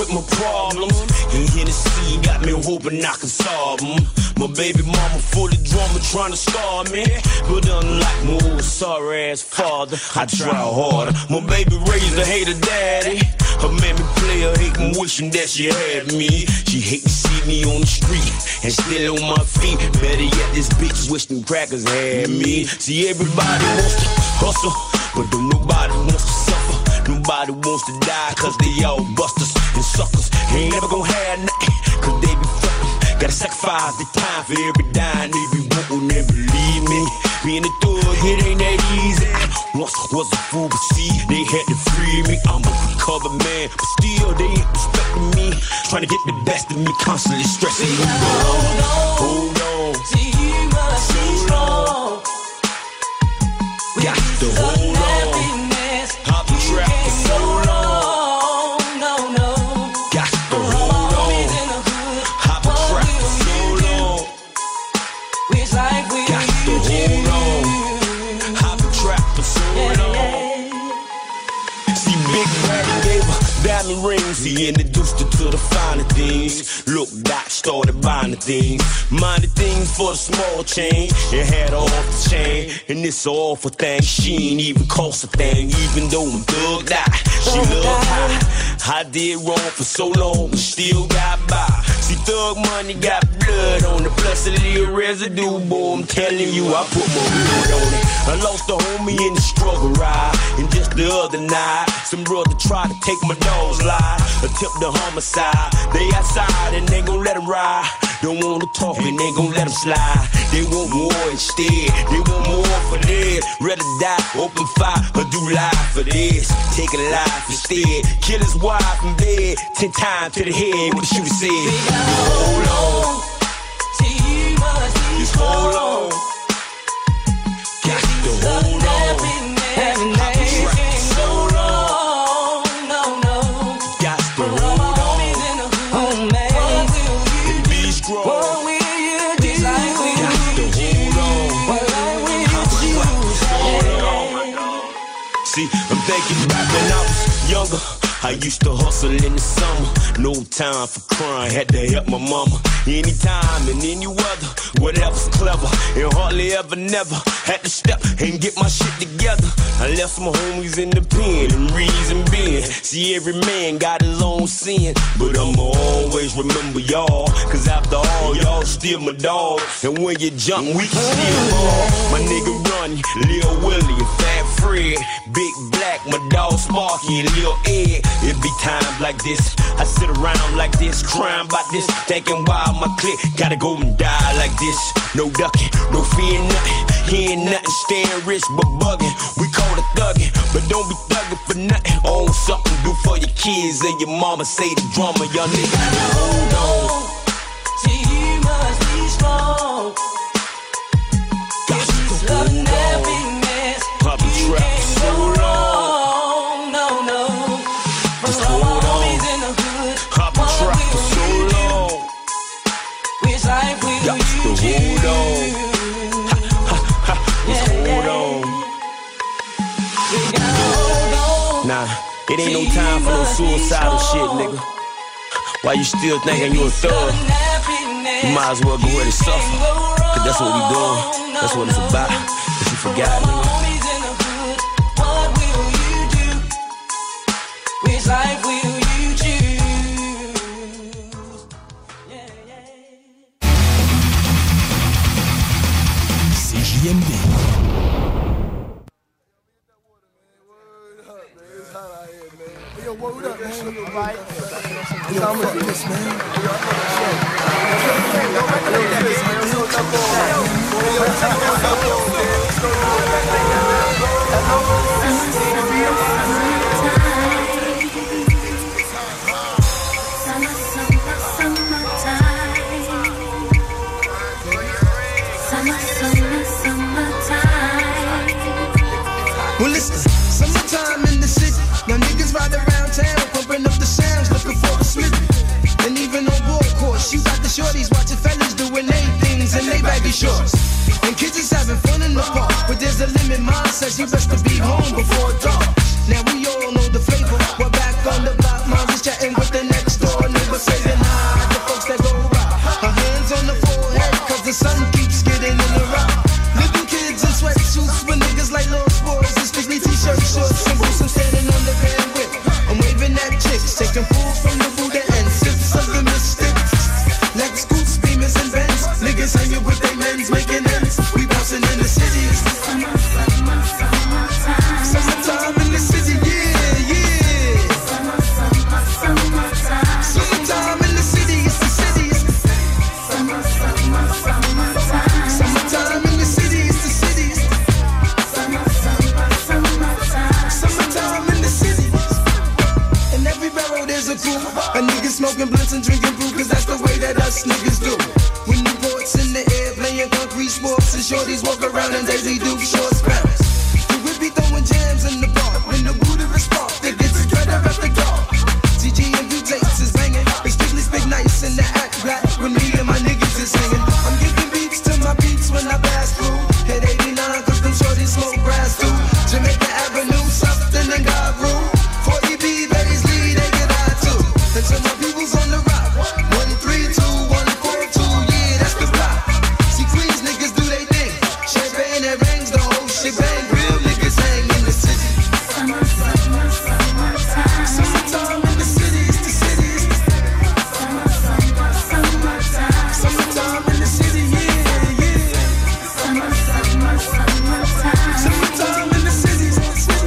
with my problems. And Hennessy got me hoping I can solve them. My baby mama full of drama trying to starve me. But unlike my old sorry ass father, I try harder. My baby raised a hater daddy. Her made me play her hating, wishing that she had me. She hate to see me on the street and still on my feet. Better yet, this bitch wish them crackers had me. See, everybody wants to hustle, but don't nobody wants to suffer. Nobody wants to die, cause they all busters and suckers. Ain't never gonna have nothing, cause they be fucking. Gotta sacrifice the time for every dime they be wanting, and believe me, being a thug, it ain't that easy. Once I was a fool, but see, they had to free me. I'm a recover man, but still they ain't respecting me. Trying to get the best of me, constantly stressing me. Hold on, see you must be strong. Got to hold on. I've been trapped for so long. No. Got to hold on. I've been trapped for so long. Which life will got to hold on. I've been trapped for so long. See, Big Daddy gave her diamond rings. He introduced her to the finer things. Look, Doc started buying the things. Minded things for the small change. And had her off the chain. And it's an awful thing. She ain't even cost a thing. Even though I'm thugged out, she loved high. I did wrong for so long, but still got by. See, thug money got blood on the plus a little residue. Boy, I'm telling you, I put my wood on it. I lost a homie in the struggle ride. And just the other night, some brother tried to take my dog's life. Attempt the homicide. They outside and they gon' let him ride. Don't wanna talk and they gon' let him slide. They want more instead. They want more for this. Rather die, open fire, or do life for this. Take a life instead. Kill his wife in bed 10 times to the head. What you said? Hold on. See, you must be Just hold on. Got to hold on. I've been trapped for so long. No. Got to hold on. And be strong. What will you do? Got to hold on. What life will you I've been trapped for so choose? long. See, I'm thinking back when I was younger. I used to hustle in the summer. No time for crying, had to help my mama. Anytime and any weather, whatever's clever. And hardly ever never had to step and get my shit together. I left some homies in the pen and reason being. See, every man got his own sin, but I'ma always remember y'all. Cause after all, y'all still my dog. And when you jump, we can still ball. My nigga Ronnie, Lil Willie, and Fat Fred, Big Black, my dog Sparky, and Lil Ed. It be times like this, I sit around like this, crying about this, thinking why my clique gotta go and die like this. No ducking, no fearing nothing, hearing nothing, staying rich but bugging. We call it thugging, but don't be thugging for nothing. Own something, do for your kids and your mama. Say the drama, young nigga. Hold on. See, you must be strong. Got to Love hold on. happiness. I've been You trapped can't for so go long. wrong. No. Just For all my hold on. homies in the hood, I've been what trapped for will so you do? long. Which life will Got you to hold choose? Just hold on. We gotta hold on. Nah, it ain't no time for no suicidal shit, nigga. Why you still thinking you a thug? You might as well go ahead and suffer. Cause that's what we doing. That's what it's about. If you forgot, nigga. What will you do? Which life will you choose? CJMD. Yo, word up, man. Right. How much is this, man? Well, listen, summertime in the city. Now niggas ride around town, pumping up the sounds, looking for a Smith. And even on board course, you got the shorties watching fellas doing they things in they baggy shorts. And kids is having fun in the park, but there's a limit. Mom says you best to be home before dark. Now we all know the flavor. We're back on the block, mom is chatting with the next from the Buddha and sips of the mystics. Lex, Scoots, Beamers, and Benz. Niggas hanging with their men's, making ends. We bouncing in the city. Summertime in the city, yeah, yeah. Summertime in the city, it's the city. Summertime in the city, it's the city. Summertime in the city. In every barrel there's a crew. A nigga smoking blunts and drinking brew, cause that's the way that us niggas do. When the boards in the air playing concrete sports, and shorties walk around in Daisy Duke shorts bounce. We be throwing jams in the bar. When the Buddha is sparked, they get together at the door. TG and V-tapes is banging. They strictly speak nice in the act black. When me and my niggas is hanging. I'm giving beats to my beats when I pass through. Hit 89 cause them shorties smoke grass too. Jamaica Avenue, something and God rule. 40B, Beasley, they get high too. Until my people's on the rock. 132, 142, yeah, that's the block. See Queens niggas do they thing. Champagne that rings, the whole shit bang. Real niggas hang in the city. Summertime in the city, it's the city. Summertime in the city, yeah, yeah. Summertime in the city, it's the city.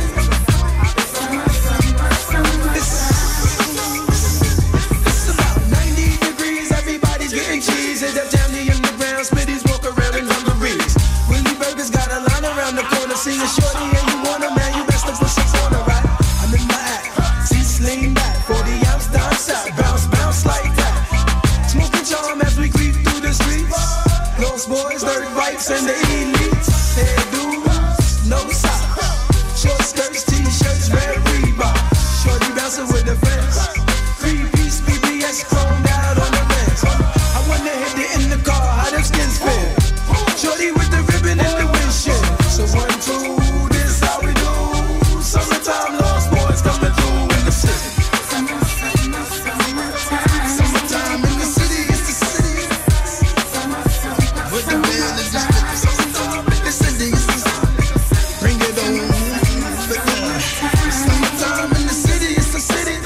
It's about 90 degrees, everybody's getting cheese. Hit that jammy in the ground, Smitties walk around in dungarees. Willie Burgers got a line around the corner. See a shorty and you want a man, you best to push a corner, right? I'm in my act, see sling back, 40 ounce down south, bounce, bounce like that. Smoking charm as we creep through the streets. Lost boys, dirt bikes, and the elites. Hair dudes, no socks. Short skirts, t-shirts, red Reebok. Shorty bouncing with the friends. 3-piece BBS chromed out on the lens. I wanna hit it in the car, how them skins feel. Shorty with the ribbon in the windshield. So 1, 2, this how we do. Summertime, lost boys coming through in the city. Summertime in the city, it's the city. With the man is just summertime in the city, it's the city. Bring it on. Summertime in the city, it's the city.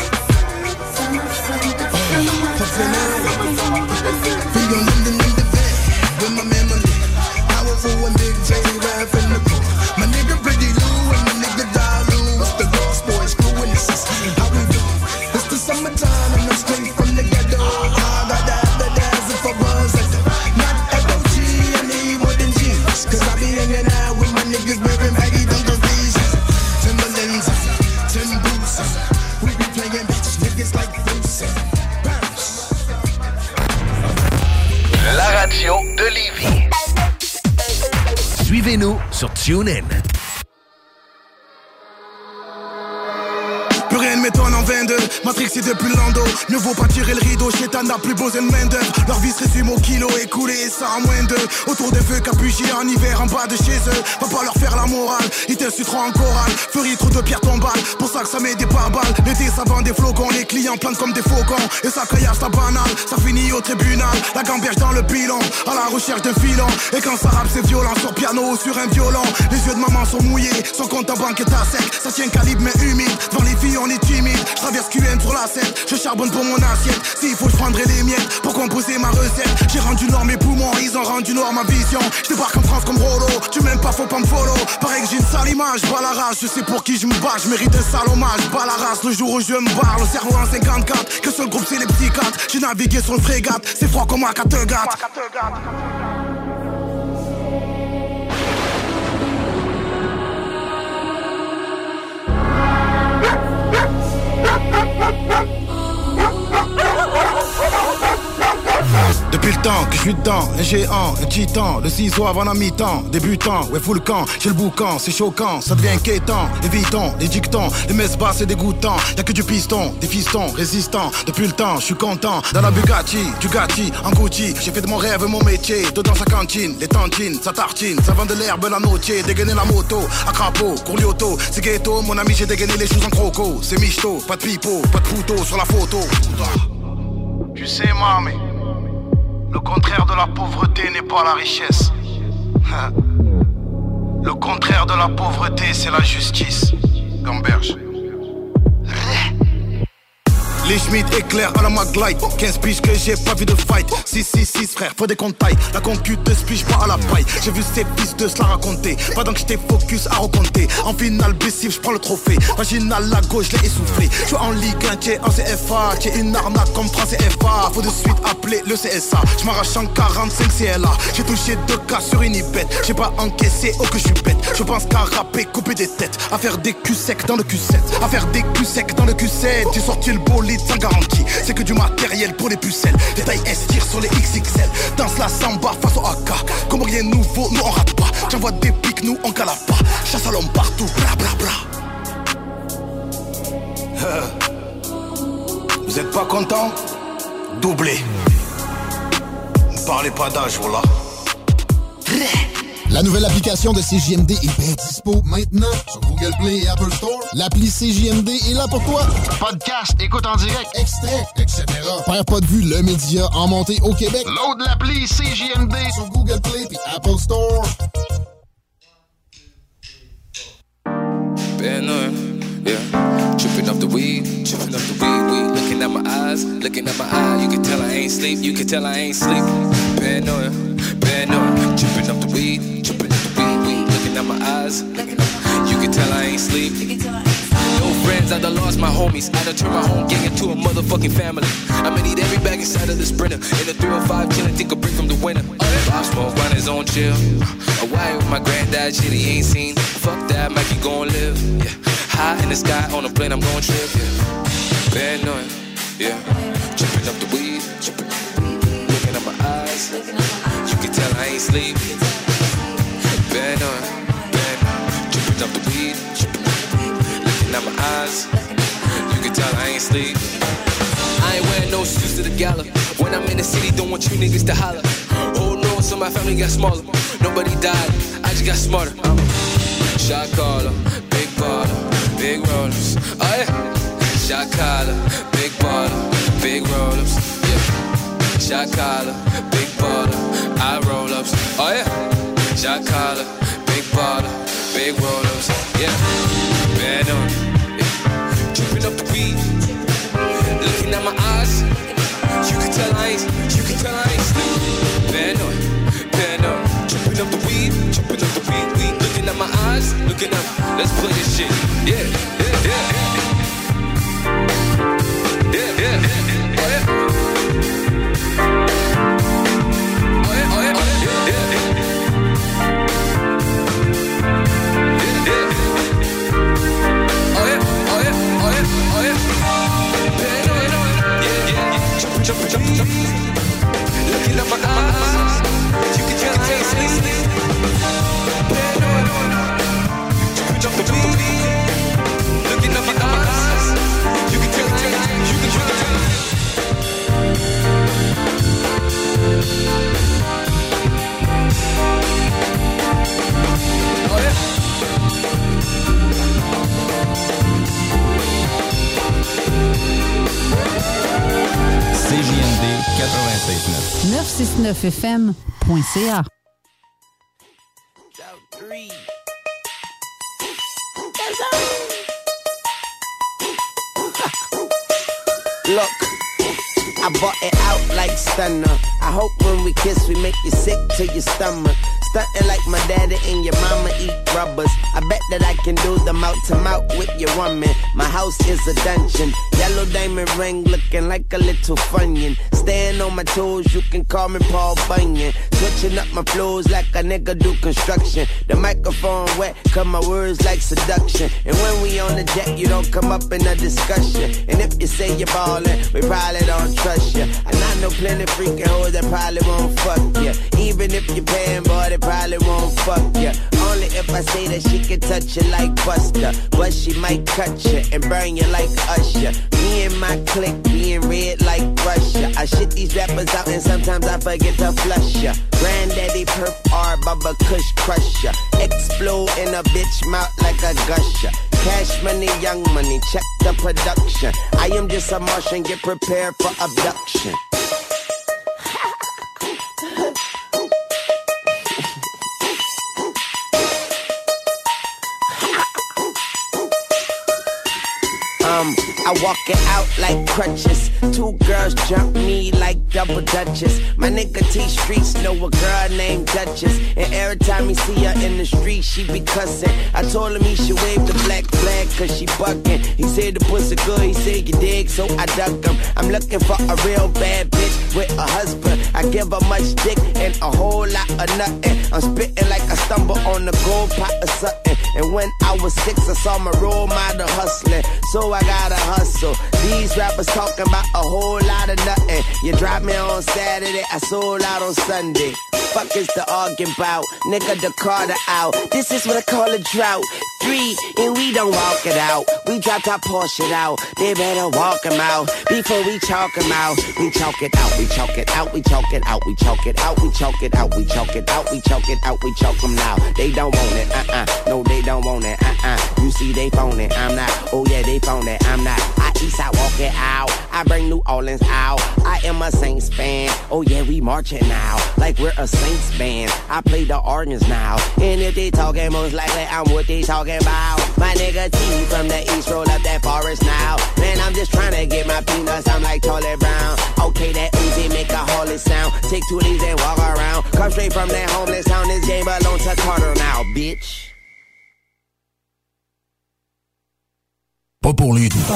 We gon' London in the van with my man Malik. Powerful and big J rap in the booth. My nigga Pretty Lou and my nigga Dalu. It's the Lost Boys crew and this is how we do. It's the summertime and I'm straight from the ghetto. I got that ass if I was at the not FOG, I need more than jeans. Cause I be hanging out with my niggas wearing baggy dungarees. Timberlands, Tim Boots. We be playing bitch niggas like Bruce. Bounce. La radio de Lévis. Suivez-nous sur TuneIn. Plus rien ne m'étonne en 22, Matrixé depuis le lando. Mieux vaut pas tirer le rideau, Chétan n'a plus besoin de main d'œuvre. Leur vie se résume au kilo, écoulé et ça en moins d'eux. Autour des feux capuchés en hiver en bas de chez eux. Va pas leur faire la morale, ils t'insulteront en chorale. Ferie trop de pierres tombales, pour ça que ça met des pare-balles. L'été ça vend des flocons, les clients plantent comme des faucons. Et ça caillasse ta banale, ça finit au tribunal. La gamberge dans le pilon, à la recherche d'un filon. Et quand ça rappe c'est violent, sur piano ou sur un violon. Les yeux de maman sont mouillés, son compte en banque est à sec. Ça tient calibre mais humide, devant les filles on est timide. Je traverse QN sur la scène, je charbonne pour mon assiette. S'il faut je prendrai les miettes pour composer ma recette. J'ai rendu noir mes poumons, ils ont rendu noir ma vision. Je débarque en France comme Rollo, tu m'aimes pas faut pas me follow. Pareil que j'ai une sale image, bats la race. Je sais pour qui je me bats, je mérite un sale hommage. Bats la race le jour où je me barre. Le cerveau en 54, que seul groupe c'est les psychiatres. J'ai navigué sur le frégate, c'est froid comme à Kattegat. Depuis le temps que je suis dedans, un géant, un titan, le ciseau avant la mi-temps, débutant, ouais full camp, j'ai le boucan, c'est choquant, ça devient inquiétant, évitons, les dictons, les messes basses c'est dégoûtant, y'a que du piston, des fistons, résistants, depuis le temps, je suis content, dans la Bugatti, du Gatti, en Gucci, j'ai fait de mon rêve mon métier, dedans sa cantine, les tantines, sa tartine, ça vend de l'herbe la notier, dégainer la moto, à crapaud, courlioto, c'est ghetto, mon ami j'ai dégainé les choses en croco, c'est michto, pas de pipeau, pas de pouto sur la photo. Tu sais mamie, le contraire de la pauvreté n'est pas la richesse. Le contraire de la pauvreté, c'est la justice. Gamberge. Les Schmitt éclairent à la Maglite. 15 piges que j'ai pas vu de fight. 666 frère, faut des contails. La concu de spiche pas à la paille. J'ai vu ces fils de se la raconter. Pendant que j'étais focus à recompter. En finale blessif, j'prends le trophée. Vaginal la gauche, je l'ai essoufflé. J'suis en Ligue 1, t'es en CFA. T'es une arnaque comme France CFA. Faut de suite appeler le CSA. J'm'arrache en 45 CLA. J'ai touché 2 cas sur une ibette. J'ai pas encaissé, oh que j'suis bête. Je pense qu'à rapper, couper des têtes. À faire des culs secs dans le Q7. À faire des culs secs dans le Q7. J'ai sorti le bolide sans garantie. C'est que du matériel pour les pucelles. Des tailles S tirent sur les XXL. Danse la samba face au AK. Comme rien nouveau, nous on rate pas. J'envoie des pics, nous on cala pas. Chasse à l'homme partout, bla bla bla. Vous êtes pas content? Doublé. Ne parlez pas d'âge, voilà. La nouvelle application de CJMD est bien dispo maintenant sur Google Play et Apple Store. L'appli CJMD est là pour toi. Podcast, écoute en direct, extrait, etc. Perds pas de vue, le média en montée au Québec. Load l'appli CJMD sur Google Play et Apple Store. Tripping off the weed, weed. Looking at my eyes, you can tell I ain't sleep, Paranoia, tripping off the weed, weed. Looking at my eyes, you can tell I ain't sleep. No friends, I done lost my homies. I done turned my home gang into a motherfucking family. I'ma need every bag inside of the Sprinter. In the 305 chillin', take a break from the winter. Bob Smoke on his own chill. A wife with my granddad, shit he ain't seen. Fuck that, Mikey gon' live. Yeah. High in the sky on a plane, I'm gon' trip. Yeah. Paranoia, yeah. Tripping up the weed, looking at my eyes. You can tell I ain't sleep. Paranoia, tripping up the weed, looking at my eyes. You can tell I ain't sleep. I ain't wearing no shoes to the gala. When I'm in the city, don't want you niggas to holler. Oh no, so my family got smaller. Nobody died, I just got smarter. Shot caller, big baller, big rollers. Oh yeah. Shot caller, big baller, big roll-ups. Yeah. Shot caller, big baller, I roll-ups. Oh yeah. Shot caller, big baller, big roll-ups. Yeah. Man on, yeah. Tripping up the weed, looking at my eyes. You can tell I ain't sleep. Man on, tripping up the weed, weed. Looking at my eyes, looking up. Let's play this shit. Yeah. Jump. Looking at my eyes, you can tell I ain't sleep. Jump the beat. Looking at my eyes, you can tell you can tell. Oh yeah. CJMD 969fm.ca. Look, I bought it out like stunner. I hope when we kiss we make you sick to your stomach. Stuntin' like my daddy and your mama eat rubbers. I bet that I can do the mouth to mouth with your woman. My house is a dungeon. Yellow diamond ring looking like a little Funyun. Staying on my toes, you can call me Paul Bunyan. Switching up my flows like a nigga do construction. The microphone wet, cause my words like seduction. And when we on the jet, you don't come up in a discussion. And if you say you're ballin', we probably don't trust you. And I know plenty freaking hoes that probably won't fuck you. Even if you're paying, boy, they probably won't fuck you. Only if I say that she can touch you like Buster. But she might cut you and burn you like Usher. Me and my clique being red like Russia. I shit these rappers out and sometimes I forget to flush ya. Granddaddy Perf R, Bubba Kush crusher. Explode in a bitch mouth like a gusher. Cash money, young money, check the production. I am just a Martian, get prepared for abduction. I walk it out like crutches. 2 girls jump me like double dutches. My nigga T Streets know a girl named Duchess, and every time he see her in the street, she be cussing. I told him he should wave the black flag, cause she bucking. He said the pussy good, he said you dig, so I duck him. I'm looking for a real bad bitch with a husband. I give her much dick and a whole lot of nothing. I'm spitting like I stumble on the gold pot or something. And when I was 6, I saw my role model hustling, so I gotta hustle. These rappers talking about a whole lot of nothing. You drop me on Saturday, I sold out on Sunday. Fuck is the arguing about? Nigga, the Carter out. This is what I call a drought. 3, and we don't walk it out. We dropped our Porsche out. They better walk them out before we chalk them out. We chalk it out, we chalk it out, we chalk it out, we chalk it out, we chalk it out, we chalk it out, we chalk it out, we chalk them now. They don't want it, no, they don't want it, You see, they phone it, I'm not. Oh yeah, they phone it, I'm not. I east side walk it out. I bring New Orleans out. I am a Saints fan. Oh yeah, we marching now like we're a Saints band. I play the organs now, and if they talking, most likely I'm what they talking about. My nigga T from the east roll up that forest now. Man, I'm just trying to get my peanuts. I'm like Charlie Brown. Okay, that Uzi make a holy sound. Take 2 of these and walk around. Come straight from that homeless town. This game belongs to Carter now, bitch. Pas pour les doux.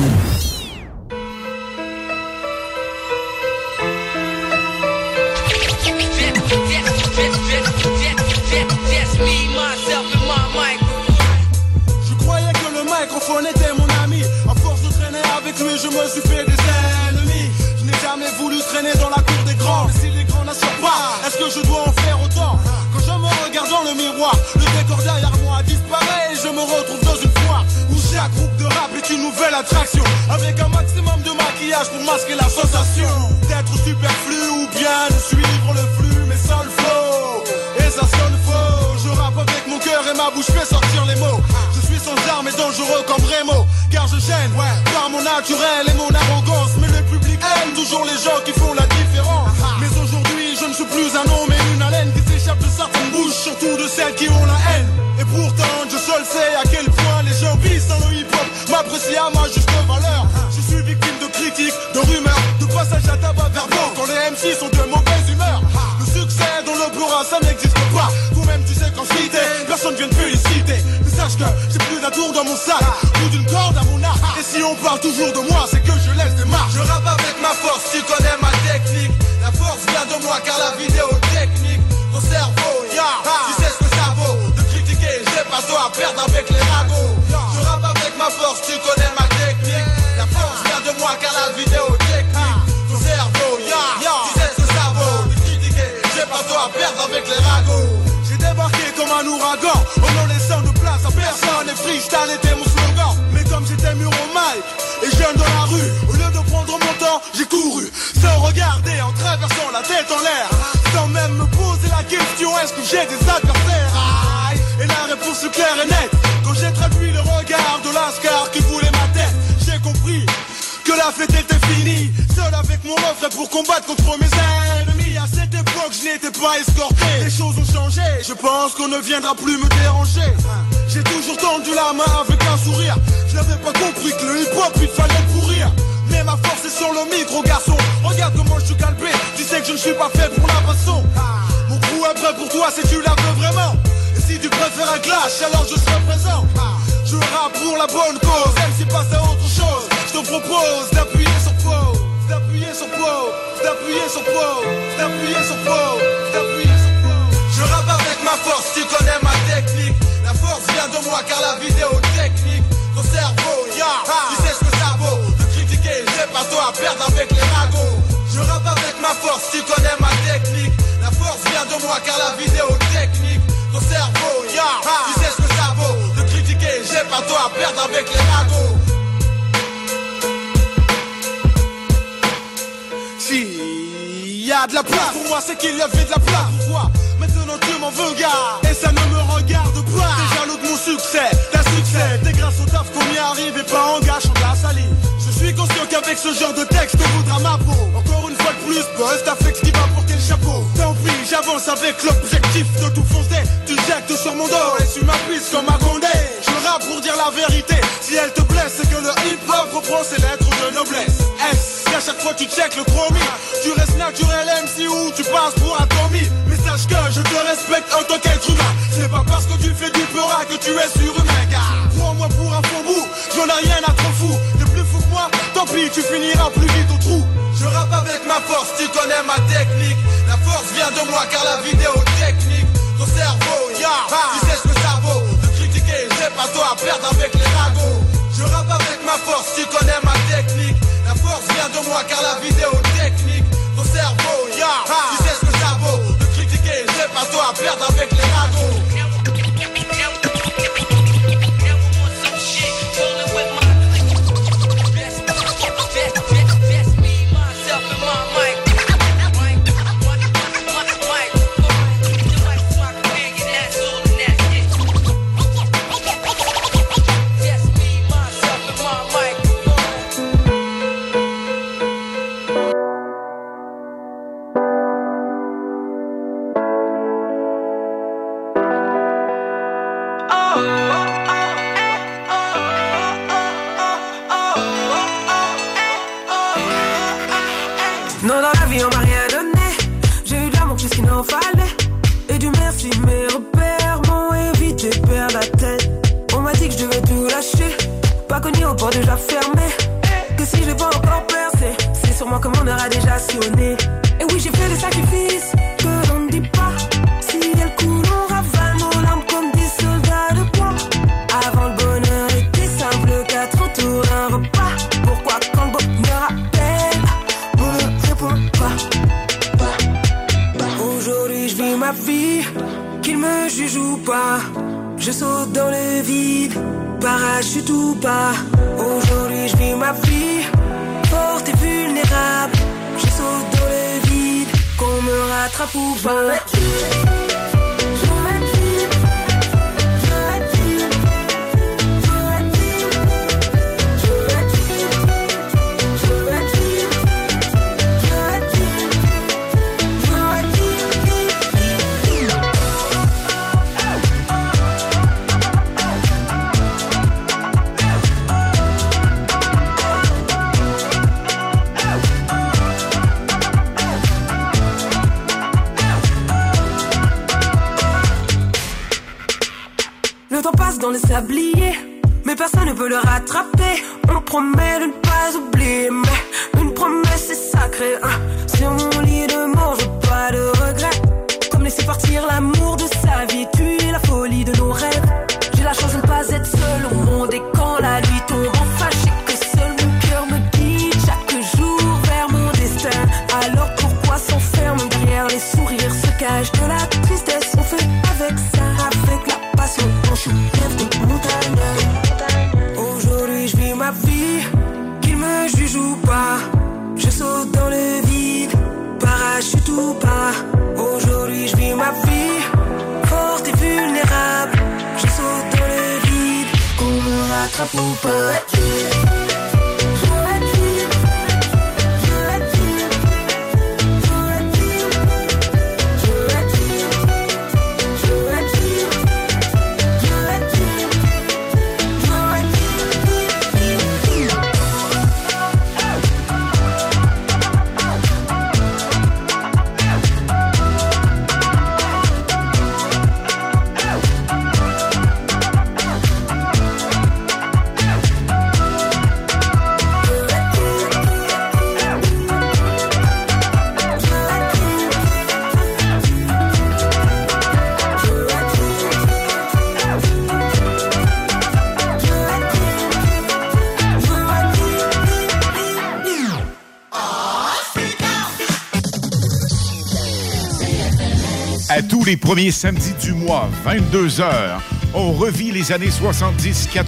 Je croyais que le microphone était mon ami. À force de traîner avec lui, je me suis fait des ennemis. Je n'ai jamais voulu traîner dans la cour des grands. Mais si les grands n'assurent pas, est-ce que je dois en faire autant? Quand je me regarde dans le miroir, le décor derrière moi disparaît et je me retrouve dans une foire où chaque groupe de rap est une nouvelle attraction, avec un maximum de maquillage pour masquer la sensation d'être superflu ou bien de suivre le flux, mais sans le flow. Et ça sonne faux. Je rappe avec mon cœur et ma bouche fait sortir les mots. Je suis sans armes et dangereux comme Remo, car je gêne par mon naturel et mon arrogance. Mais le public aime toujours les gens qui font la différence. Mais aujourd'hui je ne suis plus un homme et une haleine qui s'échappe de certaines bouches, surtout de celles qui ont la haine. Et pourtant je seul sais à quel point les gens vivent dans le hip-hop, m'apprécient à ma juste valeur. Je suis victime de critiques, de rumeurs, de passages à tabac verbaux quand les MC sont de mauvaise humeur. Le succès dans l'opéra ça n'existe pas. Toi-même tu sais qu'en cité, personne vient te féliciter. Mais sache que j'ai plus d'un tour dans mon sac ou d'une corde à mon arc. Et si on parle toujours de moi, c'est que je laisse des marques. Je rappe avec ma force, tu connais ma technique. La force vient de moi car la vidéo technique. Ton cerveau, tu sais ce que ça vaut. De critiquer, j'ai pas toi à perdre avec les ragots. Je rappe avec ma force, tu connais ma technique. La force vient de moi car la vidéo technique. Ton cerveau, tu sais ce que ça vaut. De critiquer, j'ai pas toi à perdre avec les ragots. J'ai débarqué comme un ouragan, en ne laissant de place à personne. Et freestyle était mon slogan. Mais comme j'étais mûr au mic et jeune dans la rue, au lieu de prendre mon temps, j'ai couru sans regarder, en traversant la tête en l'air, sans même me poser la question, est-ce que j'ai des adversaires? Aïe. Et la réponse est claire et nette. Quand j'ai traduit le regard de l'ascar qui voulait ma tête, j'ai compris que la fête était finie. Seul avec mon refrain pour combattre contre mes ennemis. À cette époque je n'étais pas escorté. Les choses ont changé, je pense qu'on ne viendra plus me déranger. J'ai toujours tendu la main avec un sourire. Je n'avais pas compris que le hip-hop il fallait pourrir. Mais ma force est sur le micro, garçon. Regarde comment je suis calbé. Tu sais que je ne suis pas fait pour la baston. Mon crew est prêt pour toi si tu la veux vraiment. Et si tu préfères un clash, alors je serai présent. Je rappe pour la bonne cause, même si passe à autre chose. Je te propose d'appuyer sur pause, d'appuyer sur pause, d'appuyer sur pause, d'appuyer sur pause, d'appuyer sur pause. Je rappe avec ma force, tu connais ma technique. La force vient de moi car la vidéo technique. Ton cerveau, tu sais ce que ça vaut. De critiquer, j'ai pas toi à perdre avec les ragots. Je rappe avec ma force, tu connais ma technique. La force vient de moi car la vidéo technique. Ton cerveau, tu sais ce que ça vaut. De critiquer, j'ai pas toi à perdre avec les ragots. Si y a de la place pour moi, c'est qu'il y avait de la place pour toi. Maintenant tu m'en veux, gars, et ça ne me regarde pas. T'es jaloux de mon succès, d'un succès. T'es grâce au taf qu'on y arrive et pas en gâchant de la salive. Je suis conscient qu'avec ce genre de texte on voudra ma peau. Encore une fois de plus, buzz, t'as fait ce qui va porter le chapeau. Tant pis, j'avance avec l'objectif de tout foncer. Tu jettes sur mon dos et sur ma piste comme un Condé. Je rappe pour dire la vérité. Si elle te blesse, c'est que le hip-hop reprend ses lettres de noblesse. S, et à chaque fois tu check le chromie. Tu restes naturel MC ou tu passes pour un Tommy. Mais sache que je te respecte en tant qu'être humain. C'est pas parce que tu fais du peur que tu es surhumain. Car prends-moi pour un faux bout, j'en ai rien à trop fou. T'es plus fou que moi, tant pis, tu finiras plus vite au trou. Je rappe avec ma force, tu connais ma technique. La force vient de moi car la vidéo technique. Ton cerveau, tu sèches le cerveau. De critiquer, c'est pas toi à perdre avec les ragots. Je rappe avec ma force, tu connais ma technique. La force vient de moi car la vidéo technique. Ton cerveau, tu sèches le cerveau. De critiquer, c'est pas toi à perdre avec les ragots. Non, dans la vie on m'a rien donné. J'ai eu de l'amour plus qu'il n'en fallait. Et du merci, mes repères m'ont évité de perdre la tête. On m'a dit que je devais tout lâcher. Pas connu au port déjà fermé. Que si j'ai pas encore percé, c'est sûrement que mon heure a déjà sonné. Et oui, j'ai fait des sacrifices que l'on ne dit pas. Si elle coule, on ravale nos larmes comme des soldats de bois. Avant le bonheur était simple, 4 autour d'un repas. Pourquoi quand le bonheur appelle, on ne répond pas. Aujourd'hui je vis ma vie, qu'il me juge ou pas. Je saute dans le vide, parachute ou pas. Aujourd'hui je vis ma vie, forte et vulnérable. Je saute dans le vide, qu'on me rattrape ou pas. Le temps passe dans les sabliers, mais personne ne peut le rattraper. On promet de ne pas oublier, mais une promesse est sacrée. Sur mon lit de mort, je veux pas de regrets. Comme laisser partir l'amour de sa vie, tuer la folie de nos rêves. J'ai la chance de ne pas être seul au monde, et quand la nuit tombe, enfin j'ai que seul mon cœur me guide chaque jour vers mon destin. Alors pourquoi s'enferme derrière les sourires, se cache de la tristesse? On fait avec ça, avec la passion, on soulève des montagnes. Aujourd'hui je vis ma vie, qu'il me juge ou pas. Je saute dans le vide, parachute ou pas. Aujourd'hui je vis ma vie, forte et vulnérable. Je saute dans le vide, qu'on me rattrape ou pas. À tous les premiers samedis du mois, 22h, on revit les années 70-80.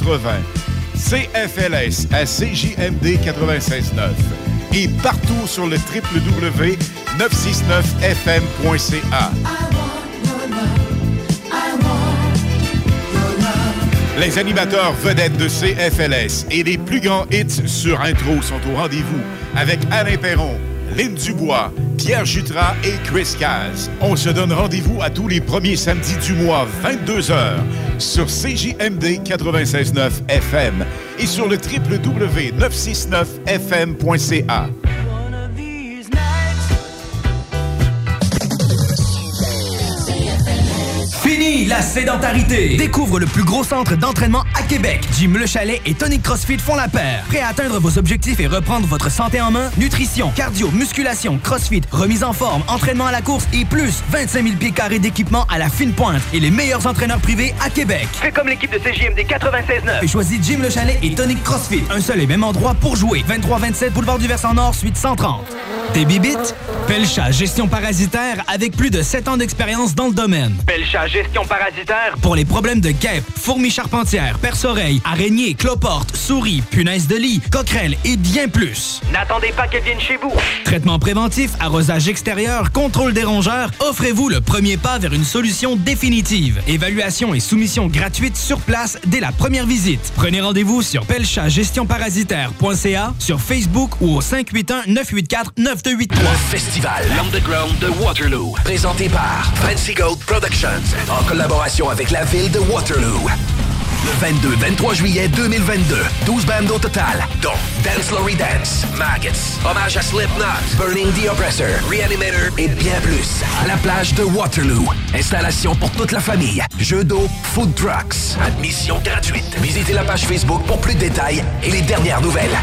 CFLS à CJMD 96.9 et partout sur le www.969fm.ca. Les animateurs vedettes de CFLS et les plus grands hits sur intro sont au rendez-vous avec Alain Perron, Lynn Dubois, Pierre Jutras et Chris Caz. On se donne rendez-vous à tous les premiers samedis du mois, 22h, sur CJMD 96.9 FM et sur le www.969fm.ca. Fini la sédentarité! Découvre le plus gros centre d'entraînement à Québec. Jim Le Chalet et Tonic CrossFit font la paire. Prêt à atteindre vos objectifs et reprendre votre santé en main? Nutrition, cardio, musculation, CrossFit, remise en forme, entraînement à la course et plus 25 000 pieds carrés d'équipement à la fine pointe et les meilleurs entraîneurs privés à Québec. Fais comme l'équipe de CJMD 96.9 et choisis Jim Le Chalet et Tonic CrossFit. Un seul et même endroit pour jouer. 2327 Boulevard du Versant Nord, suite 130. Tes bibites? Pelcha Gestion Parasitaire avec plus de 7 ans d'expérience dans le domaine. Pelcha Gestion Parasitaire pour les problèmes de guêpes, fourmis charpentières, perce-oreilles, araignées, cloportes, souris, punaises de lit, coquerelles et bien plus. N'attendez pas qu'elles viennent chez vous. Traitement préventif, arrosage extérieur, contrôle des rongeurs, offrez-vous le premier pas vers une solution définitive. Évaluation et soumission gratuite sur place dès la première visite. Prenez rendez-vous sur pelchagestionparasitaire.ca, sur Facebook ou au 581-984-9283. Le festival L'Underground de Waterloo, présenté par Fancy Gold Productions, en collaboration avec la ville de Waterloo. Le 22-23 juillet 2022, 12 bandes au total, dont Dance Lory Dance, Maggots, Hommage à Slipknot, Burning the Oppressor, Reanimator et bien plus. À la plage de Waterloo. Installation pour toute la famille. Jeux d'eau, food trucks. Admission gratuite. Visitez la page Facebook pour plus de détails et les dernières nouvelles.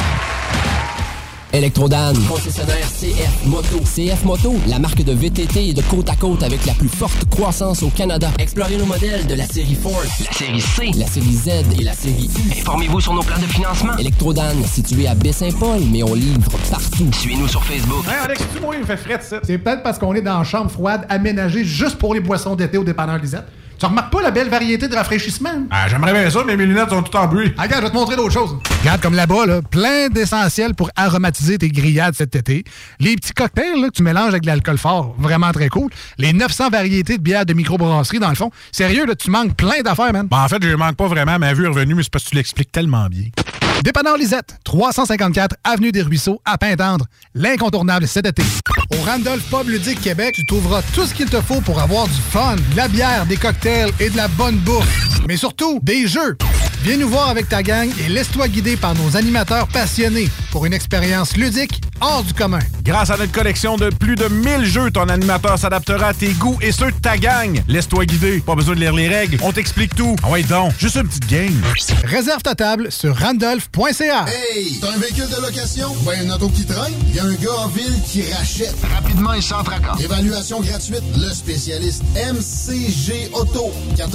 Electrodan, concessionnaire CF Moto. CF Moto, la marque de VTT et de côte à côte avec la plus forte croissance au Canada. Explorez nos modèles de la série Force, la série C, la série Z et la série U. Informez-vous sur nos plans de financement. Electrodan, situé à Baie-Saint-Paul, mais on livre partout. Suivez-nous sur Facebook. Hey Alex, tu vois, il me fait frais de ça. C'est peut-être parce qu'on est dans une chambre froide aménagée juste pour les boissons d'été au dépanneur Lisette. Tu remarques pas la belle variété de rafraîchissement? Ah, j'aimerais bien ça, mais mes lunettes sont toutes en bruit. Ah, regarde, je vais te montrer d'autres choses. Regarde, comme là-bas, là, plein d'essentiels pour aromatiser tes grillades cet été. Les petits cocktails là, que tu mélanges avec de l'alcool fort, vraiment très cool. Les 900 variétés de bières de microbrasserie, dans le fond. Sérieux, là, tu manques plein d'affaires, man. Bon, en fait, je manque pas vraiment. Ma vue est revenue, mais c'est parce que tu l'expliques tellement bien. Dépanneur Lisette, 354 Avenue des Ruisseaux, à Pintendre. L'incontournable cet été. Au Randolph Pub Ludique Québec, tu trouveras tout ce qu'il te faut pour avoir du fun, de la bière, des cocktails et de la bonne bouffe. Mais surtout, des jeux. Viens nous voir avec ta gang et laisse-toi guider par nos animateurs passionnés pour une expérience ludique hors du commun. Grâce à notre collection de plus de 1000 jeux, ton animateur s'adaptera à tes goûts et ceux de ta gang. Laisse-toi guider. Pas besoin de lire les règles. On t'explique tout. Ah ouais donc, juste une petite game. Réserve ta table sur randolph.ca. Hey, t'as un véhicule de location? Ben, une auto qui traîne? Il y a un gars en ville qui rachète rapidement et sans tracas. Évaluation gratuite. Le spécialiste MCG Auto.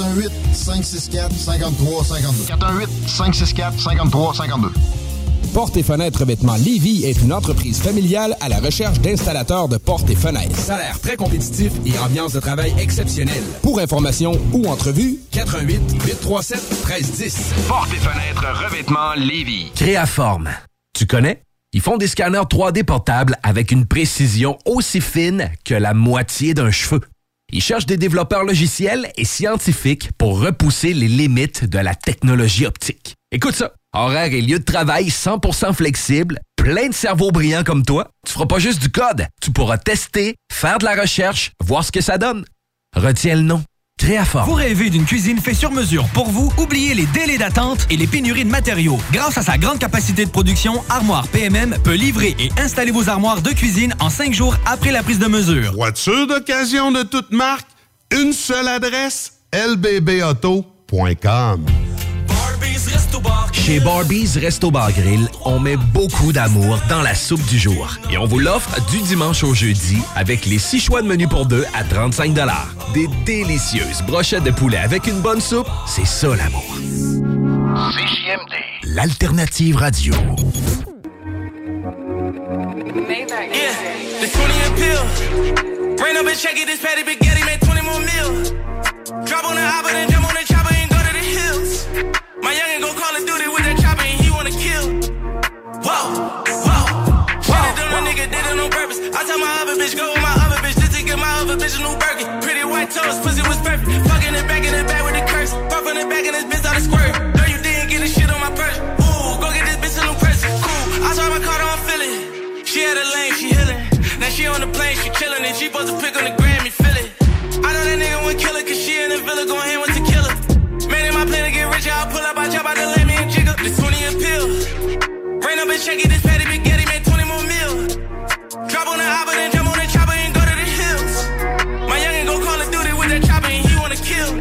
418-564-5352. 418-564-5352. Portes et fenêtres revêtement Lévis est une entreprise familiale à la recherche d'installateurs de portes et fenêtres. Salaire très compétitif et ambiance de travail exceptionnelle. Pour information ou entrevue, 418-837-1310. Portes et fenêtres revêtement Lévis. Créaforme. Tu connais? Ils font des scanners 3D portables avec une précision aussi fine que la moitié d'un cheveu. Ils cherchent des développeurs logiciels et scientifiques pour repousser les limites de la technologie optique. Écoute ça, horaire et lieu de travail 100% flexible, plein de cerveaux brillants comme toi. Tu feras pas juste du code, tu pourras tester, faire de la recherche, voir ce que ça donne. Retiens le nom. Créaforme. Vous rêvez d'une cuisine faite sur mesure pour vous? Oubliez les délais d'attente et les pénuries de matériaux. Grâce à sa grande capacité de production, Armoire PMM peut livrer et installer vos armoires de cuisine en 5 jours après la prise de mesure. Voiture d'occasion de toute marque, une seule adresse, lbbauto.com. Chez Barbies Resto Bar Grill, on met beaucoup d'amour dans la soupe du jour. Et on vous l'offre du dimanche au jeudi avec les 6 choix de menu pour 2 à 35 $. Des délicieuses brochettes de poulet avec une bonne soupe, c'est ça l'amour. CJMD. L'alternative radio. Yeah, the 20 appeal. Bring up and check it, this patty spaghetti made 20 more meals. Drop on the hopper, then jump on the chopper and go to the hills. My youngin' go Call of Duty with that chopper and he wanna kill. Whoa, whoa. Shit it done, a nigga did it on purpose. I tell my other bitch, go with my other bitch, just to get my other bitch a new Birkin. Pretty white toes, pussy was perfect. Fucking it back in the back with the curse. Pop in the back and this bitch out of squirt. No, you didn't get this shit on my purse. Ooh, go get this bitch a new present. Cool, I saw my car, I'm feeling. She had a lane, she healing. Now she on the plane, she chillin', and she supposed to pick on the Grammy, feel it. I know that nigga won't kill her, cause she in the villa going hand with tequila. Man, in my plan to get rich, I'll pull up, I jump out the lane, me and jiggle. The 20 a pill. Rain up and shake it, this patty big Getty made 20 more mil. Drop on the hopper, then jump on the chopper and go to the hills. My youngin' go Call of Duty with that chopper and he wanna kill.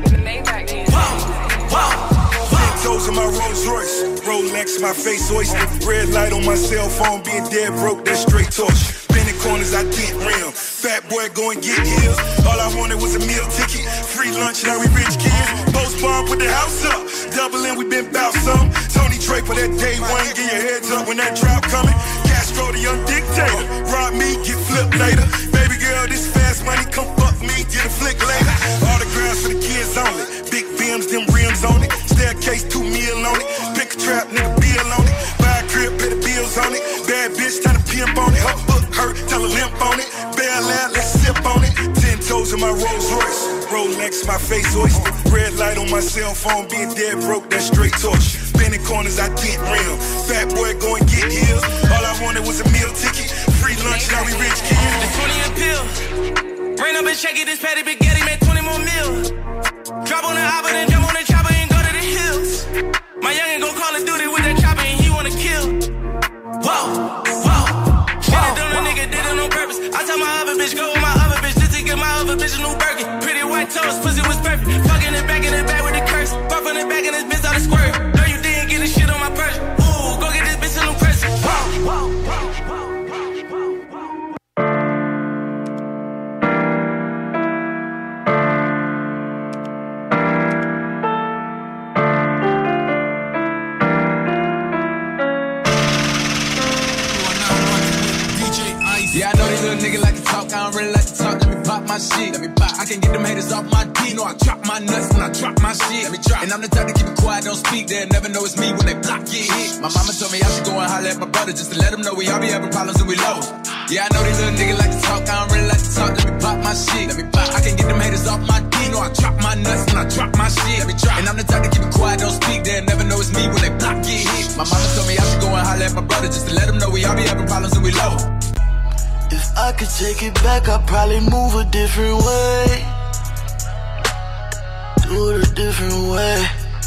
Toes in my Rolls Royce, Rolex, my face oyster. Red light on my cell phone, being dead broke, that's straight torch. Bending corners, I dent rim. Fat boy, go and get heels. All I wanted was a meal ticket, free lunch, now we rich kids. Post bomb, put the house up. Double in, we been bout some. Tony Draper, that day one, get your heads up when that drop coming. Castro, the young dictator. Rob me, get flipped later. Baby girl, this fast money, come fuck me, get a flick later. Autographs for the kids only. Big Bims, them rims on it. Staircase, 2 mil on it. Pick a trap, nigga, bill on it. Buy a crib, pay the bills on it. Bad bitch, tryna pimp on it. Her foot hurt, tell her limp on it. Bail out, let's sip on it. 10 toes in my Rolls Royce. Rolex, my face oyster. Red light on my cell phone, being dead broke, that's straight torch. Bending corners, I dent rim. Fat boy, go and get heels. All I wanted was a meal ticket. Free lunch, now we rich kids. The 20 a pill. Rain up and shake it, this patty big Getty made 20 more mil. Drop on the hopper, then jump on the chopper and go to the hills. My youngin' go Call of Duty with that chopper and he wanna kill. Whoa, whoa. Shit it done a nigga, did it on purpose. I tell my other bitch, go with my other bitch, just to get my other bitch a new Birkin. Pretty white toes, pussy was perfect. Fucking it back in the back with the curse. Fuck from the back in this bitch out of squirt. No, you didn't get this shit on my purse. Ooh, go get this bitch a new present. Whoa, whoa, whoa. Yeah, I know these little niggas like to talk, I don't really like to talk. Let me pop my shit, let me pop. I can't get them haters off my D. No, I drop my nuts when I drop my shit. Let me drop. And I'm the type to keep it quiet, don't speak. They'll never know it's me when they block get hit. My mama told me I should go and holler at my brother just to let him know we all be having problems and we low. Yeah, I know these little niggas like to talk, I don't really like to talk. Let me pop my shit, let me pop. I can't get them haters off my D. No, I drop my nuts when I drop my shit. Let me drop. And I'm the type to keep it quiet, don't speak. They'll never know it's me when they block get hit. My mama told me I should go and holler at my brother just to let him know we all be having problems and we low. If I could take it back, I'd probably move a different way. Do it a different way.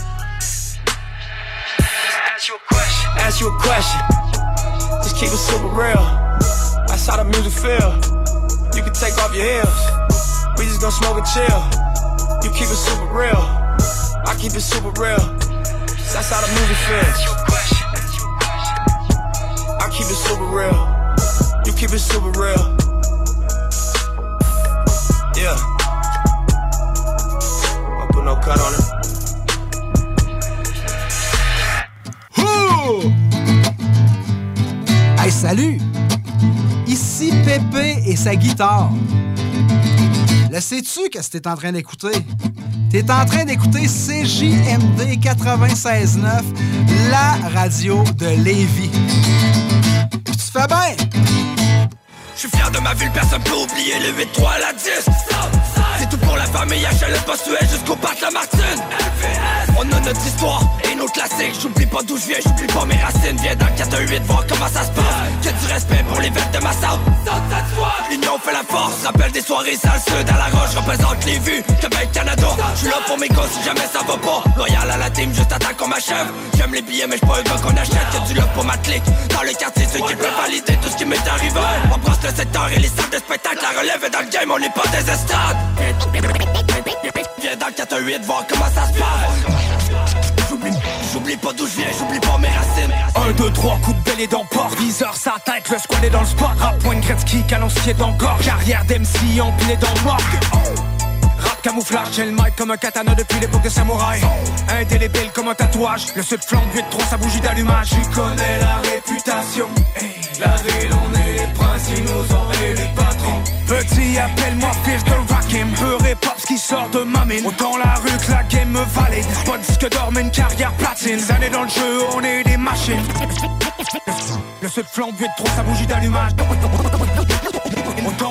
Ask you a question. Just keep it super real. That's how the music feel. You can take off your heels. We just gon' smoke and chill. You keep it super real. I keep it super real. That's how the music feels. I keep it super real. You keep it super real. Yeah. I'll put no cut on it. Hey, salut! Ici Pépé et sa guitare. Le sais-tu qu'est-ce que t'es en train d'écouter? T'es en train d'écouter CJMD 96.9, la radio de Lévis. Puis tu fais bien! Je suis fier de ma ville, personne peut oublier le 8-3 à la 10. C'est tout pour la famille, HLM Postuel jusqu'au parc Lamartine. On a notre histoire et nos classiques. J'oublie pas d'où je viens, j'oublie pas mes racines. Viens dans le 418 voir comment ça se passe. Y'a du respect pour les vettes de ma south. L'union fait la force, rappelle des soirées sales sud à la roche. Représente les vues, Québec, Canada. J'suis là pour mes gosses si jamais ça va pas. Loyal à la team, juste attends qu'on m'achève. J'aime les billets mais j'suis pas un gars qu'on achète. Y'a du love pour ma clique. Dans le quartier, ceux qui peuvent valider tout ce qui m'est arrivé. On brosse le secteur et les salles de spectacle. La relève est dans le game, on n'est pas des estrades. Viens dans le 418 voir comment ça se passe. J'oublie pas d'où je viens, j'oublie pas mes racines. 1, 2, 3, coup de belé dans le port. Viseur, sa tête, le squad est dans le spot. Rap, point de Gretzky, canoncier dans le gorge. Carrière d'MC, empilé dans le morgue. Rap camouflage, j'ai le mic comme un katana depuis l'époque de samouraï. Indélébile comme un tatouage. Le sud flambe 8-3, sa bougie d'allumage. J'y connais la réputation. Hey, la ville, on est les princes, ils nous ont les patrons. Petit, appelle-moi fils de Rakim. Peur et pop, ce qui sort de ma mine. Autant la rue que la game me valide. Pas de disque d'or, mais une carrière platine. Des années dans le jeu, on est des machines. Le sud flambe 8-3, sa bougie d'allumage. Autant la rue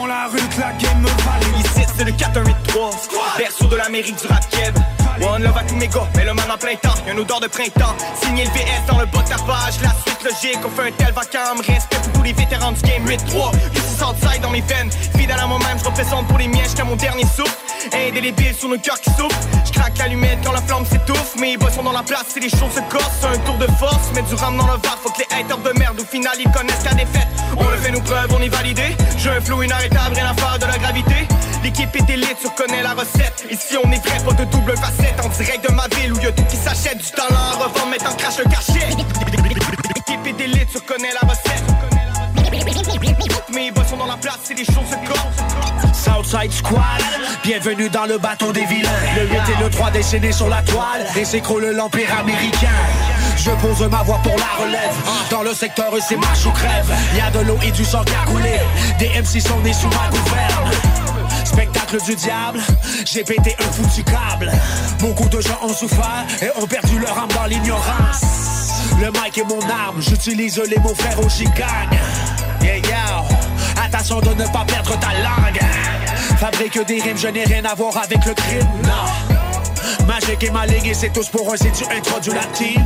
toute la game me valide. Ici c'est le 4183, berceau de l'Amérique du rap keb. One love à tous mes gars, mais le man en plein temps. Y'a une odeur de printemps, signé le VS dans le bas de ta page. La suite logique, on fait un tel vacarme. Respect pour tous les vétérans du game 8-3. Ici Southside dans mes veines, fidèle à moi-même, je représente pour les miens jusqu'à mon dernier souffle. Indélébile sur nos cœurs qui souffrent. Je craque l'allumette quand la flamme s'étouffe. Mes boss sont dans la place, si les choses se corsent. C'est un tour de force, mets du rhum dans le verre. Faut que les haters de merde au final ils connaissent la défaite. On le fait nos preuves, on est validé. J'ai un flow inarrêtable, rien à faire de la gravité. L'équipe est élite, tu reconnais la recette. Ici on est vrai, pas de double facette. En direct de ma ville où y'a tout qui s'achète. Du talent à revendre, mettant crash le cachet. L'équipe est élite, tu reconnais la recette. Mes boss sont dans la place, c'est des choses se corsent. Southside Squad, bienvenue dans le bateau des vilains. Le 8 et le 3 déchaînés sur la toile et s'écroule l'empire américain. Je pose ma voix pour la relève. Dans le secteur c'est marche ou crève. Y'a de l'eau et du sang qui a coulé. Des MC sont nés sous ma gouverne. Spectacle du diable, j'ai pété un foutu câble. Beaucoup de gens ont souffert et ont perdu leur âme dans l'ignorance. Le mic est mon arme, j'utilise les mots frères au chicagne. Yeah, yeah. Attention de ne pas perdre ta langue. Fabrique des rimes, je n'ai rien à voir avec le crime, non. Magique et maligne et c'est tous pour un si tu introduis la team.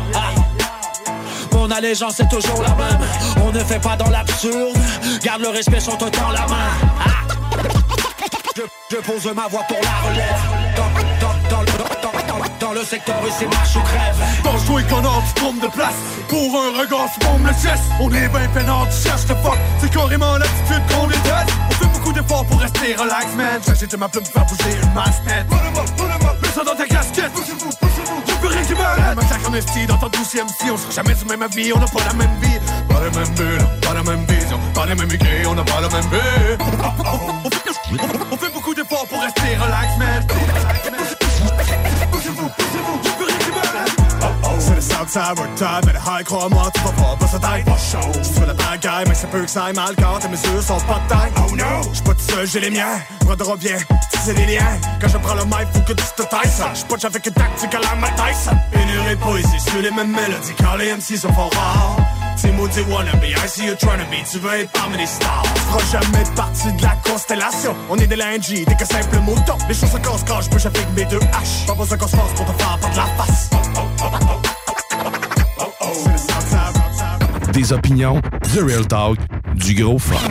Mon allégeance est toujours la même. On ne fait pas dans l'absurde. Garde le respect, sont autant la main. Je pose ma voix pour la relève. Dans le secteur c'est marche ou crève. Dangereux qu'on a tu tombes de place. Pour un regard tu bombes le chest. On est ben peinard, tu cherches le fuck. C'est carrément l'attitude qu'on déteste. On fait beaucoup d'efforts pour rester relax man. J'agite ma plume pour faire bouger une masse net. Mets ça dans ta casquette. Je peux rien qui m'arrête. Massacre en esti dans ton 12e si. On sera jamais du même avis, on n'a pas la même vie. Pas la même bulle, pas la même vision. Pas les mêmes idées, on n'a pas la même vie. On fait beaucoup d'efforts pour rester relax man. C'est le Southside, word time, mais le high, crois-moi, tu vas pas bosser ta tête. Je suis la bad guy, mais ça peut que ça aille mal quand tes mesures sont pas de taille. Oh no! J'suis pas tout seul, j'ai les miens. Bras revient, c'est les liens. Quand je prends le mic, faut que tu te tailles. J'suis pas avec une tactique à la Mike Tyson. Pénurie de poésie sur les mêmes mélodies quand les MC sont fort rares. T'es maudit wannabe, I see you trying to be. Tu veux être parmi les stars. Tu feras jamais partie de la constellation. On est des lingis, des que simples moutons. Les choses se cassent quand je bouge avec mes deux haches. Pas besoin qu'on se force pour te faire perdre la face. Des opinions, The Real Talk, du gros fun.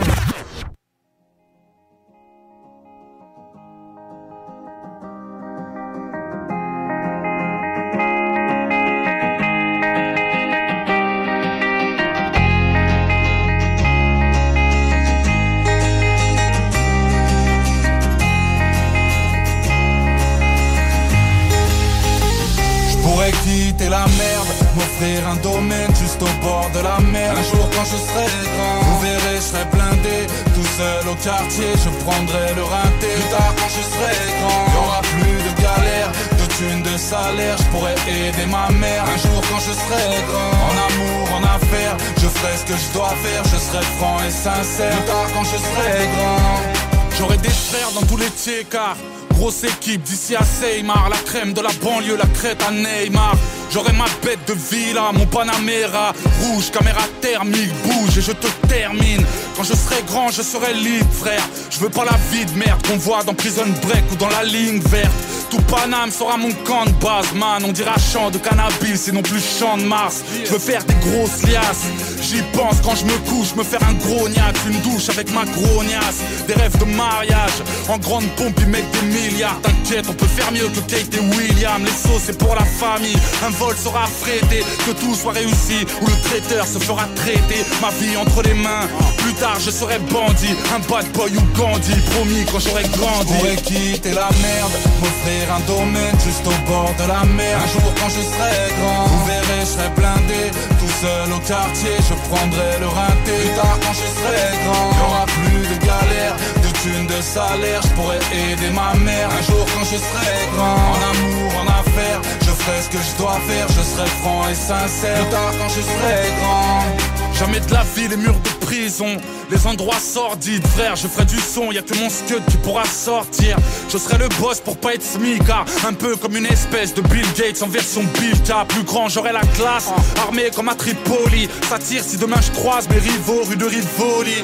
Quitter la merde, m'offrir un domaine juste au bord de la mer. Un jour quand je serai grand, vous verrez, je serai blindé. Tout seul au quartier, je prendrai le rinté. Plus tard quand je serai grand, y'aura plus de galères, de thunes, de salaire. Je pourrai aider ma mère. Un jour quand je serai grand, en amour, en affaires, je ferai ce que je dois faire. Je serai franc et sincère. Plus tard quand je serai grand, j'aurai des frères dans tous les car grosse équipe d'ici à Seymar, la crème de la banlieue, la crête à Neymar. J'aurai ma bête de villa, mon Panamera rouge, caméra thermique, bouge et je te termine. Quand je serai grand, je serai libre, frère. Je veux pas la vie de merde qu'on voit dans Prison Break ou dans la ligne verte. Tout Paname sera mon camp de base, man. On dira champ de cannabis et non plus champ de Mars. Je veux faire des grosses liasses. J'y pense quand je me couche, me faire un gros gnac, une douche avec ma grognasse. Des rêves de mariage, en grande pompe ils mettent des milliards. T'inquiète, on peut faire mieux que Kate et William. Les sauces c'est pour la famille, un vol sera affrété. Que tout soit réussi, ou le traiteur se fera traiter. Ma vie entre les mains, plus tard je serai bandit. Un bad boy ou Gandhi, promis quand j'aurai grandi. Je pourrais quitter la merde, m'offrir un domaine juste au bord de la mer. Un jour quand je serai grand, vous verrez, je serai blindé. Tout seul au quartier, je prendrai le rinté. Plus tard quand je serai grand, y'aura plus de galères, de thunes, de salaire. Je pourrais aider ma mère. Un jour quand je serai grand, en amour, en affaires, je ferai ce que je dois faire. Je serai franc et sincère. Plus tard quand je serai grand, jamais de la vie les murs de prison, les endroits sordides, frère, je ferai du son, y'a que mon scud qui pourra sortir. Je serai le boss pour pas être smicard, un peu comme une espèce de Bill Gates en version Bilka. Plus grand, j'aurai la classe, armé comme à Tripoli. Ça tire si demain je croise mes rivaux rue de Rivoli.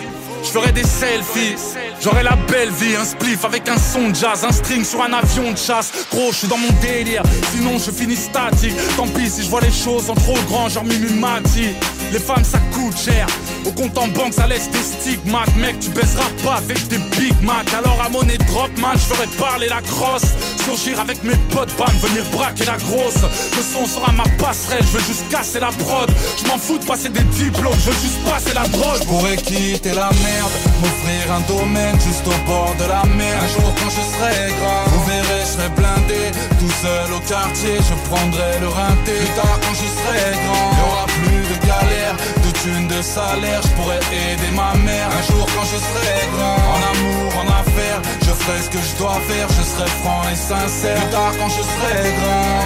je ferai des selfies. J'aurai la belle vie, un spliff avec un son de jazz, un string sur un avion de chasse. Gros, je suis dans mon délire, sinon je finis statique. Tant pis si je vois les choses en trop grand, genre Mimi Mati. Les femmes ça coûte cher, au compte en banque ça laisse des stigmates. Mec, tu baisseras pas avec des Big Mac. Alors à monnaie drop man, je ferai parler la crosse. Surgir avec mes potes, bam, venir braquer la grosse. Le son sera ma passerelle, je veux juste casser la prod. Je m'en fous de passer des diplômes, je veux juste passer la drogue. Je pourrais quitter la merde, m'offrir un domaine juste au bord de la mer. Un jour quand je serai grand, vous verrez, je serai blindé. Tout seul au quartier, je prendrai le rinté. Plus tard quand je serai grand, y'aura plus de galère, de thunes, de salaire. Je pourrais aider ma mère. Un jour quand je serai grand, en amour, en affaires, je ferai ce que je dois faire. Je serai franc et sincère. Plus tard quand je serai grand,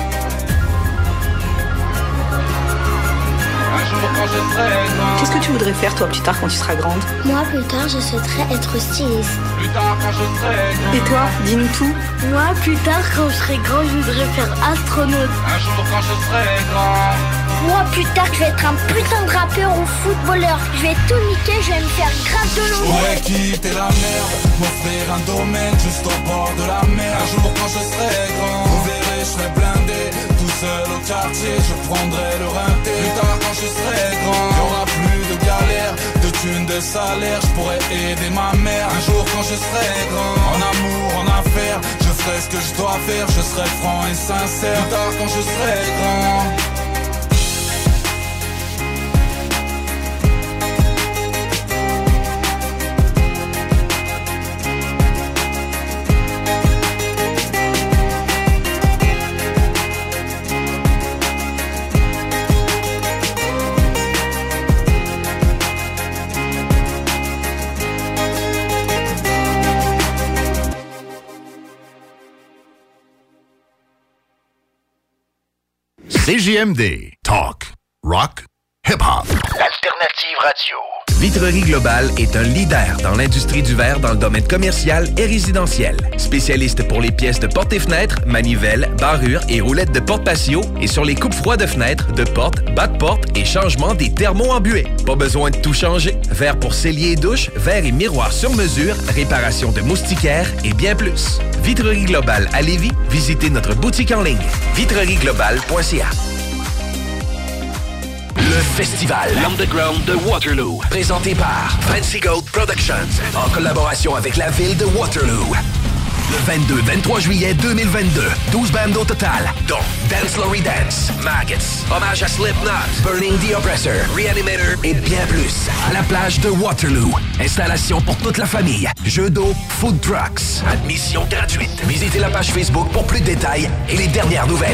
un jour quand je serai grand. Qu'est-ce que tu voudrais faire toi plus tard quand tu seras grande? Moi plus tard je souhaiterais être styliste. Plus tard quand je serai grand. Et toi, dis-nous tout. Moi plus tard quand je serai grand je voudrais faire astronaute. Un jour quand je serai grand. Moi plus tard je vais être un putain de rappeur ou footballeur. Je vais tout niquer, je vais me faire grave de l'eau. Je pourrais quitter la merde, m'offrir un domaine juste au bord de la mer. Un jour quand je serai grand, vous verrez, je serai blindé. Tout seul au quartier, je prendrai le rinté. Plus tard quand je serai grand, y'aura plus de galère, de thunes, de salaire. Je pourrais aider ma mère. Un jour quand je serai grand, en amour, en affaires, je ferai ce que je dois faire. Je serai franc et sincère. Plus tard quand je serai grand. CJMD. Talk. Rock. Hip-hop. Alternative radio. Vitrerie Globale est un leader dans l'industrie du verre dans le domaine commercial et résidentiel. Spécialiste pour les pièces de portes et fenêtres, manivelles, barrures et roulettes de porte-patio et sur les coupes froides de fenêtres, de portes, bas de porte et changement des thermos embués. Pas besoin de tout changer. Verre pour cellier et douche, verre et miroirs sur mesure, réparation de moustiquaires et bien plus. Vitrerie Globale à Lévis, visitez notre boutique en ligne. vitrerieglobale.ca. Le festival L'Underground de Waterloo, présenté par Fancy Gold Productions, en collaboration avec la ville de Waterloo. Le 22-23 juillet 2022, 12 bandes au total, dont Dance Lory Dance, Maggots, Hommage à Slipknot, Burning the Oppressor, Reanimator et bien plus. À la plage de Waterloo. Installation pour toute la famille. Jeux d'eau, food trucks. Admission gratuite. Visitez la page Facebook pour plus de détails et les dernières nouvelles.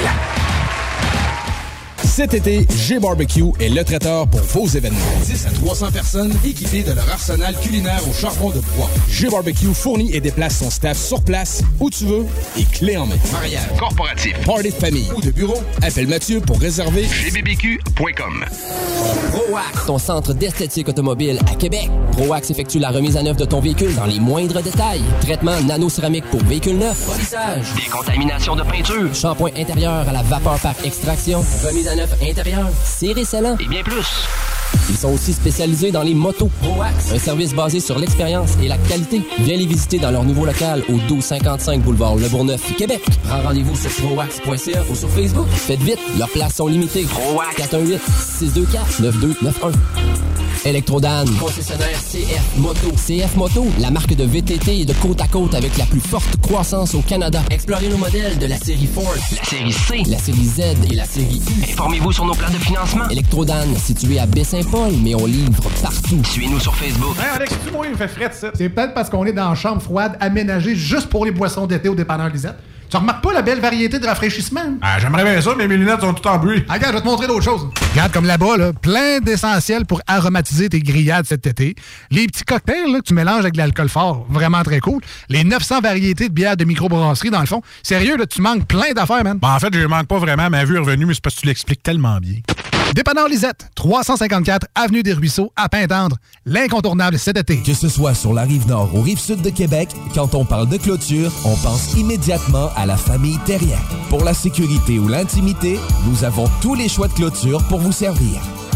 Cet été, G-Barbecue est le traiteur pour vos événements. 10 à 300 personnes équipées de leur arsenal culinaire au charbon de bois. G-Barbecue fournit et déplace son staff sur place, où tu veux, et clé en main. Mariage, corporatif, party de famille ou de bureau, appelle Mathieu pour réserver gbbq.com. ProAx, ton centre d'esthétique automobile à Québec. ProAx effectue la remise à neuf de ton véhicule dans les moindres détails. Traitement nano-céramique pour véhicules neufs, polissage, décontamination de peinture, shampoing intérieur à la vapeur par extraction, remise à neuf intérieur, cire et scellant et bien plus. Ils sont aussi spécialisés dans les motos. ProAx, un service basé sur l'expérience et la qualité. Viens les visiter dans leur nouveau local au 1255 boulevard Le Bourgneuf, Québec. Prends rendez-vous sur proax.ca ou sur Facebook. Faites vite, leurs places sont limitées. ProAx 418-624-9291. Electrodan, concessionnaire CF Moto. CF Moto, la marque de VTT et de côte à côte avec la plus forte croissance au Canada. Explorez nos modèles de la série Force, la série C, la série Z et la série U. Informez-vous sur nos plans de financement. Electrodan, situé à Baie-Saint-Paul, mais on livre partout. Suivez-nous sur Facebook. Hey Alex, tu vois, il fait frais de ça. C'est peut-être parce qu'on est dans une chambre froide aménagée juste pour les boissons d'été au dépanneur Lisette. Tu remarques pas la belle variété de rafraîchissement? Ah, j'aimerais bien ça, mais mes lunettes sont toutes en bruit. Ah, regarde, je vais te montrer d'autres choses. Regarde, comme là-bas, là, plein d'essentiels pour aromatiser tes grillades cet été. Les petits cocktails là, que tu mélanges avec de l'alcool fort, vraiment très cool. Les 900 variétés de bières de microbrasserie, dans le fond. Sérieux, là, tu manques plein d'affaires, man. En fait, je manque pas vraiment. Ma vue est revenue, mais c'est parce que tu l'expliques tellement bien. Dépanneur Lisette, 354 Avenue des Ruisseaux, à Pintendre. L'incontournable cet été. Que ce soit sur la Rive-Nord ou Rive-Sud de Québec, quand on parle de clôture, on pense immédiatement à la famille Terrien. Pour la sécurité ou l'intimité, nous avons tous les choix de clôture pour vous servir.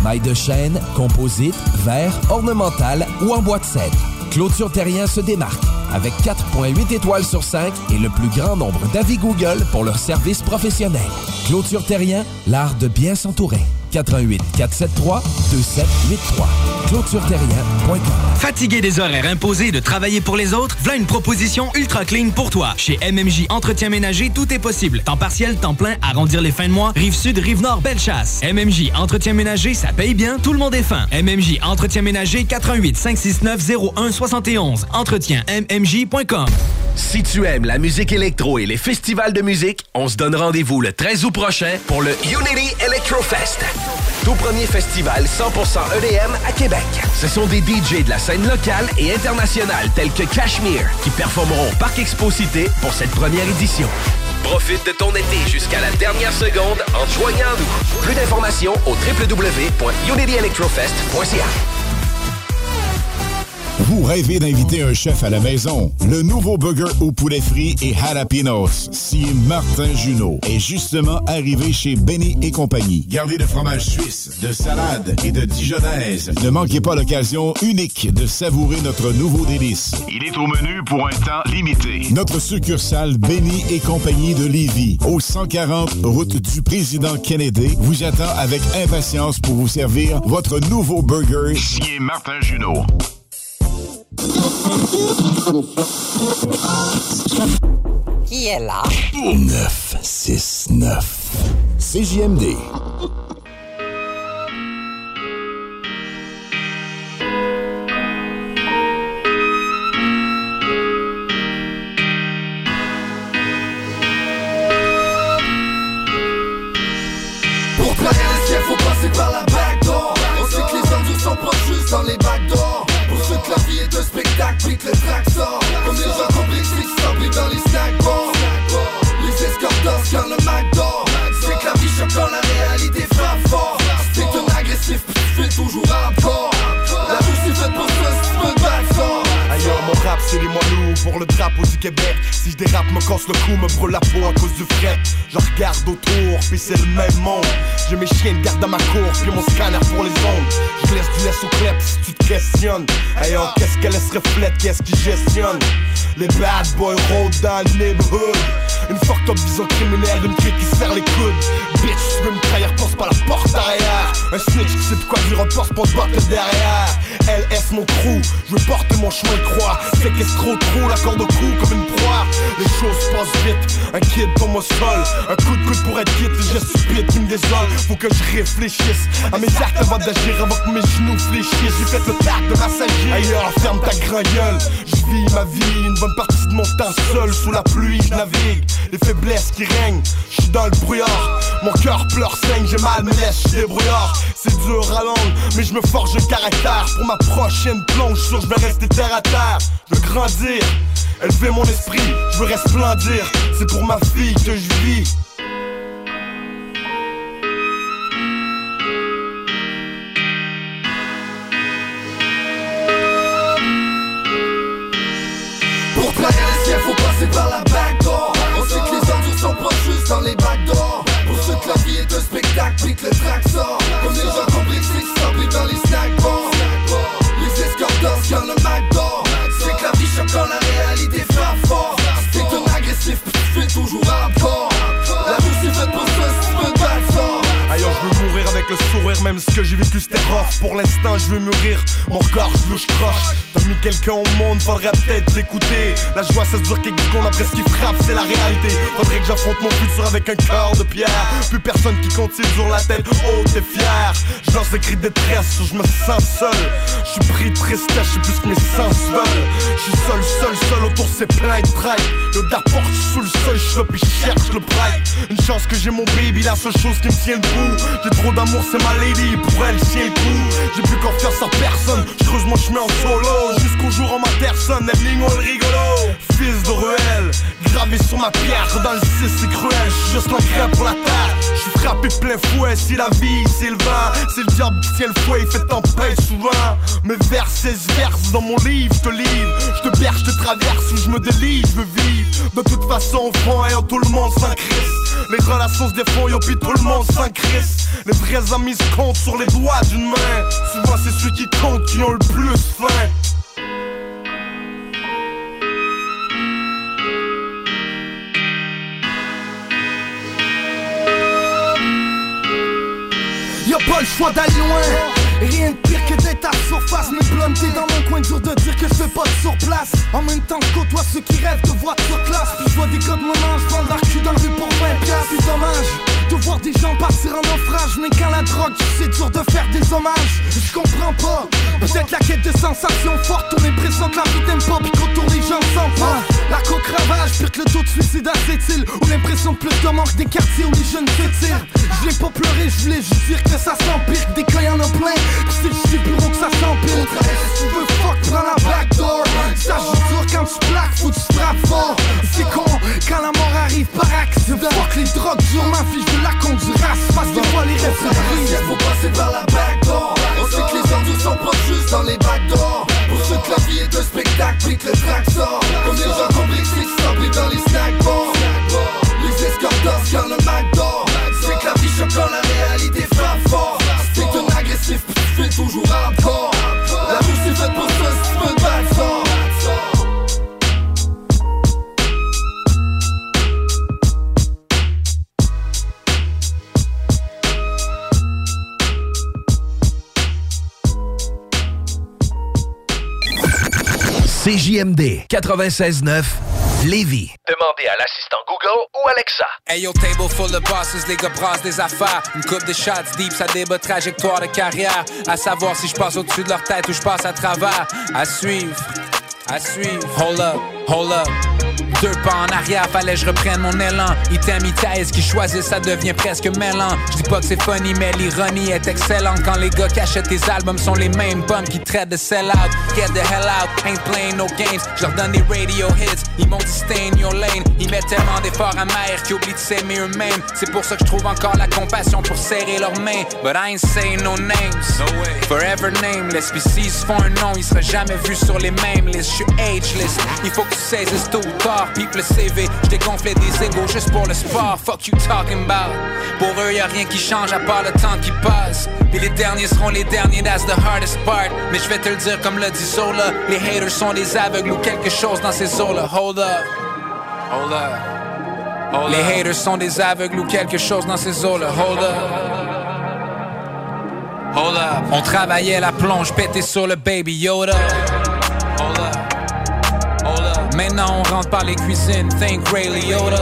Mailles de chêne, composite, verre, ornemental ou en bois de cèdre. Clôture Terrien se démarque avec 4,8 étoiles sur 5 et le plus grand nombre d'avis Google pour leur service professionnel. Clôture Terrien, l'art de bien s'entourer. 88 473 2783. ClôtureTerrien.com. Fatigué des horaires imposés et de travailler pour les autres? Voilà une proposition ultra clean pour toi. Chez MMJ Entretien Ménager, tout est possible. Temps partiel, temps plein, arrondir les fins de mois. Rive-Sud, Rive-Nord, Bellechasse. MMJ Entretien Ménager, ça paye bien, tout le monde est fin. MMJ Entretien Ménager, 88 569 0171. EntretienMMJ.com. Si tu aimes la musique électro et les festivals de musique, on se donne rendez-vous le 13 août prochain pour le Unity Electrofest. Tout premier festival 100% EDM à Québec. Ce sont des DJ de la scène locale et internationale tels que Cashmere qui performeront au Parc Expo Cité pour cette première édition. Profite de ton été jusqu'à la dernière seconde en te joignant à nous. Plus d'informations au www.unityelectrofest.ca. Vous rêvez d'inviter un chef à la maison? Le nouveau burger au poulet frit et jalapenos, si Martin Junot, est justement arrivé chez Benny et compagnie. Gardé de fromage suisse, de salade et de dijonnaise. Ne manquez pas l'occasion unique de savourer notre nouveau délice. Il est au menu pour un temps limité. Notre succursale Benny et compagnie de Lévis, au 140 route du Président Kennedy, vous attend avec impatience pour vous servir votre nouveau burger. Signé Martin Junot. Qui est là? 969 CJMD. Pour plaire les ciels, faut passer par la backdoor. On sait que les endures sont pas juste dans les backdoors. Pour ceux que la vie est un spectacle, puis que le track sort. Comme les gens complexes qui s'embrouillent dans les snack bars. Les escortes dansent quand le Mac dort. C'est que la vie choque quand la réalité frappe fort. C'est un agressif, puis tu fais toujours hardcore. La rue c'est faite pour ça, si tu veux te battre fort. Ailleurs mon rap c'est les moelleux pour le drapeau du Québec. Si je dérape me casse le cou, me brûle la peau à cause du fret. Je regarde autour, puis c'est le même monde. J'ai mes chiens de garde dans ma cour, puis mon scanner pour les ondes. Je laisse du laisse au clep si tu te questionnes. Ailleurs qu'est-ce qu'elle se reflète, qu'est-ce qui gestionne? Les bad boys rôdent dans le neighborhood. Une fucked up vision criminelle, une clique qui se serre les coudes. Bitch, tu veux me trahir, pense pas la porte arrière. Un snitch qui sait de quoi dire, reporte pour te battre derrière. LS mon crew, je veux porter mon chemin de croix. C'est qu'est-ce trop la corde au cou comme une proie. Les choses passent vite, un kid pour moi seul. Un coup de coude pour être quitte, les gestes stupides qui me désolent. Faut que je réfléchisse à mes actes avant d'agir, avant que mes genoux fléchissent. J'ai fait le tac de massager. Ailleurs, ferme ta grand gueule. Je vis ma vie, une bonne partie de mon temps seul. Sous la pluie, je navigue, les faiblesses qui règnent. Je suis dans le brouillard, mon cœur pleure, saigne. J'ai mal, me laisse, je suis débrouillard. C'est dur à langue, mais je me forge le caractère. Pour ma prochaine plonge, sûr je vais rester terre à terre. Je veux grandir, élever mon esprit, je veux resplendir. C'est pour ma fille que je vis. Pour plaire les ciels, faut passer par la backdoor. On sait que les endures sont pas juste dans les backdoors. Pour ceux que la vie est un spectacle, puis que le track sort. Comme les gens complexes qui s'embrouillent dans les snack bars. Les escortes dansent quand le Mac dort. C'est que la vie choque quand la réalité frappe fort. C'est un agressif, puis tu fais toujours hardcore. La rue c'est faite pour ça, si tu veux te battre fort. Ailleurs je veux mourir avec le sourire, même ce que j'ai vécu c'était rough. Pour l'instant je veux mûrir, mon corps je louche croche. T'as mis quelqu'un au monde, faudrait peut-être l'écouter. La joie ça se dure quelques secondes après ce qui frappe, c'est la réalité. Faudrait que j'affronte mon futur avec un cœur de pierre. Plus personne qui continue sur la tête haute et fière. Je lance des cris de détresse, je me sens seul. Je suis pris de tristesse, je sais plus ce que mes sens veulent. Je suis seul, autour c'est plein de traits. Le d'apport, je suis sous le seuil, je suis là pis je cherche le prêtre. Une chance que j'ai mon baby, la seule chose qui me tient debout. J'ai trop d'amour, c'est ma lady, pour elle tient le coup. J'ai plus confiance en personne, je creuse mon chemin en solo. Jusqu'au jour en ma personne, elle ligne le rigolo. Fils de ruelle, gravé sur ma pierre. Dans le 6 c'est cruel, je suis juste l'engrais pour la terre. Je suis frappé plein fouet, si la vie c'est le vent. C'est le diable qui tient le fouet, il fait tempête souvent. Mes versets verse dans mon livre, je te livre. Je te berge, je te traverse, où je me délivre, je veux vivre. De toute façon au fond, ayant tout le monde sans crise. Les relations se défont, yo pis tout le monde s'en crisse. Les vrais amis se comptent sur les doigts d'une main. Souvent c'est ceux qui comptent qui ont le plus faim. Y'a pas le choix d'aller loin. Rien de pire que d'être à surface. Me planter dans mon coin, dur de dire que je fais pas de surplace. En même temps je côtoie ceux qui rêvent de voiture classe. Puis je vois des gars de mon âge vendre leur cul dans le rue pour 20$. C'est dommage de voir des gens partir en naufrage. Mais quand la drogue, c'est dur de faire des hommages. Je comprends pas. Peut-être la quête de sensations fortes, ou l'impression que la vie t'aime pas, pis qu'autour les gens s'en pas. La coque ravage, pire que le taux de suicide acétyl. Ou l'impression de plus de manque des quartiers où les jeunes s'étirent. Je l'ai pas pleuré, je voulais juste dire que ça s'empire. Que des cas y'en a plein, pis c'est juste les bureaux que ça s'empile. Si tu veux fuck, prends la backdoor. Ça joue dur quand tu plaques, faut que tu frappes fort. C'est con, quand la mort arrive par accident. Fuck les drogues dures, ma fille, je veux la conduire. Parce que fois les rêves se brisent. Faut passer par la backdoor. On sait que les endus sont pas juste dans les backdoors. Pour ceux que la vie est un spectacle, puis que le track sort. Comme les gens compris que c'est sablé dans les snack bars. Les escorts dansent quand le Mac dort. C'est que la vie choque quand la réalité frappe fort. C'est un agressif, puis tu fais toujours hardcore. La rue c'est faite pour ça, si tu veux te battre fort. CJMD 96.9 Lévis. Demandez à l'assistant Google ou Alexa. Hey yo, table full of bosses, les gars brassent des affaires. Une coupe de shots deep, ça débat trajectoire de carrière. À savoir si je passe au-dessus de leur tête ou je passe à travers. À suivre. Hold up. 2 pas en arrière, fallait je reprenne mon élan. Item, thèse qui choisissent, ça devient presque mêlant. Je dis pas que c'est funny, mais l'ironie est excellente. Quand les gars qui achètent tes albums sont les mêmes bums qui traitent de sell-out. Get the hell out, ain't playing no games. Je leur donne des radio hits, ils m'ont dit stay in your lane. Ils mettent tellement d'efforts amers qu'ils oublient de s'aimer eux-mêmes. C'est pour ça que je trouve encore la compassion pour serrer leurs mains. But I ain't saying no names, no way. Forever nameless, pis s'ils se font un nom, ils seraient jamais vus sur les mêmes listes. Je suis ageless, il faut que tu saisisses tôt ou tard. People le CV, j't'ai gonflé des égos juste pour le sport. Fuck you talking about. Pour eux y'a rien qui change à part le temps qui passe. Puis les derniers seront les derniers, that's the hardest part. Mais je vais te le dire comme le dit Zola, les haters sont des aveugles ou quelque chose dans ces eaux-là. Hold up. Les haters sont des aveugles ou quelque chose dans ces eaux-là. Hold up. On travaillait la plonge, pété sur le Baby Yoda. Hold up. Maintenant on rentre par les cuisines, think Ray Liotta.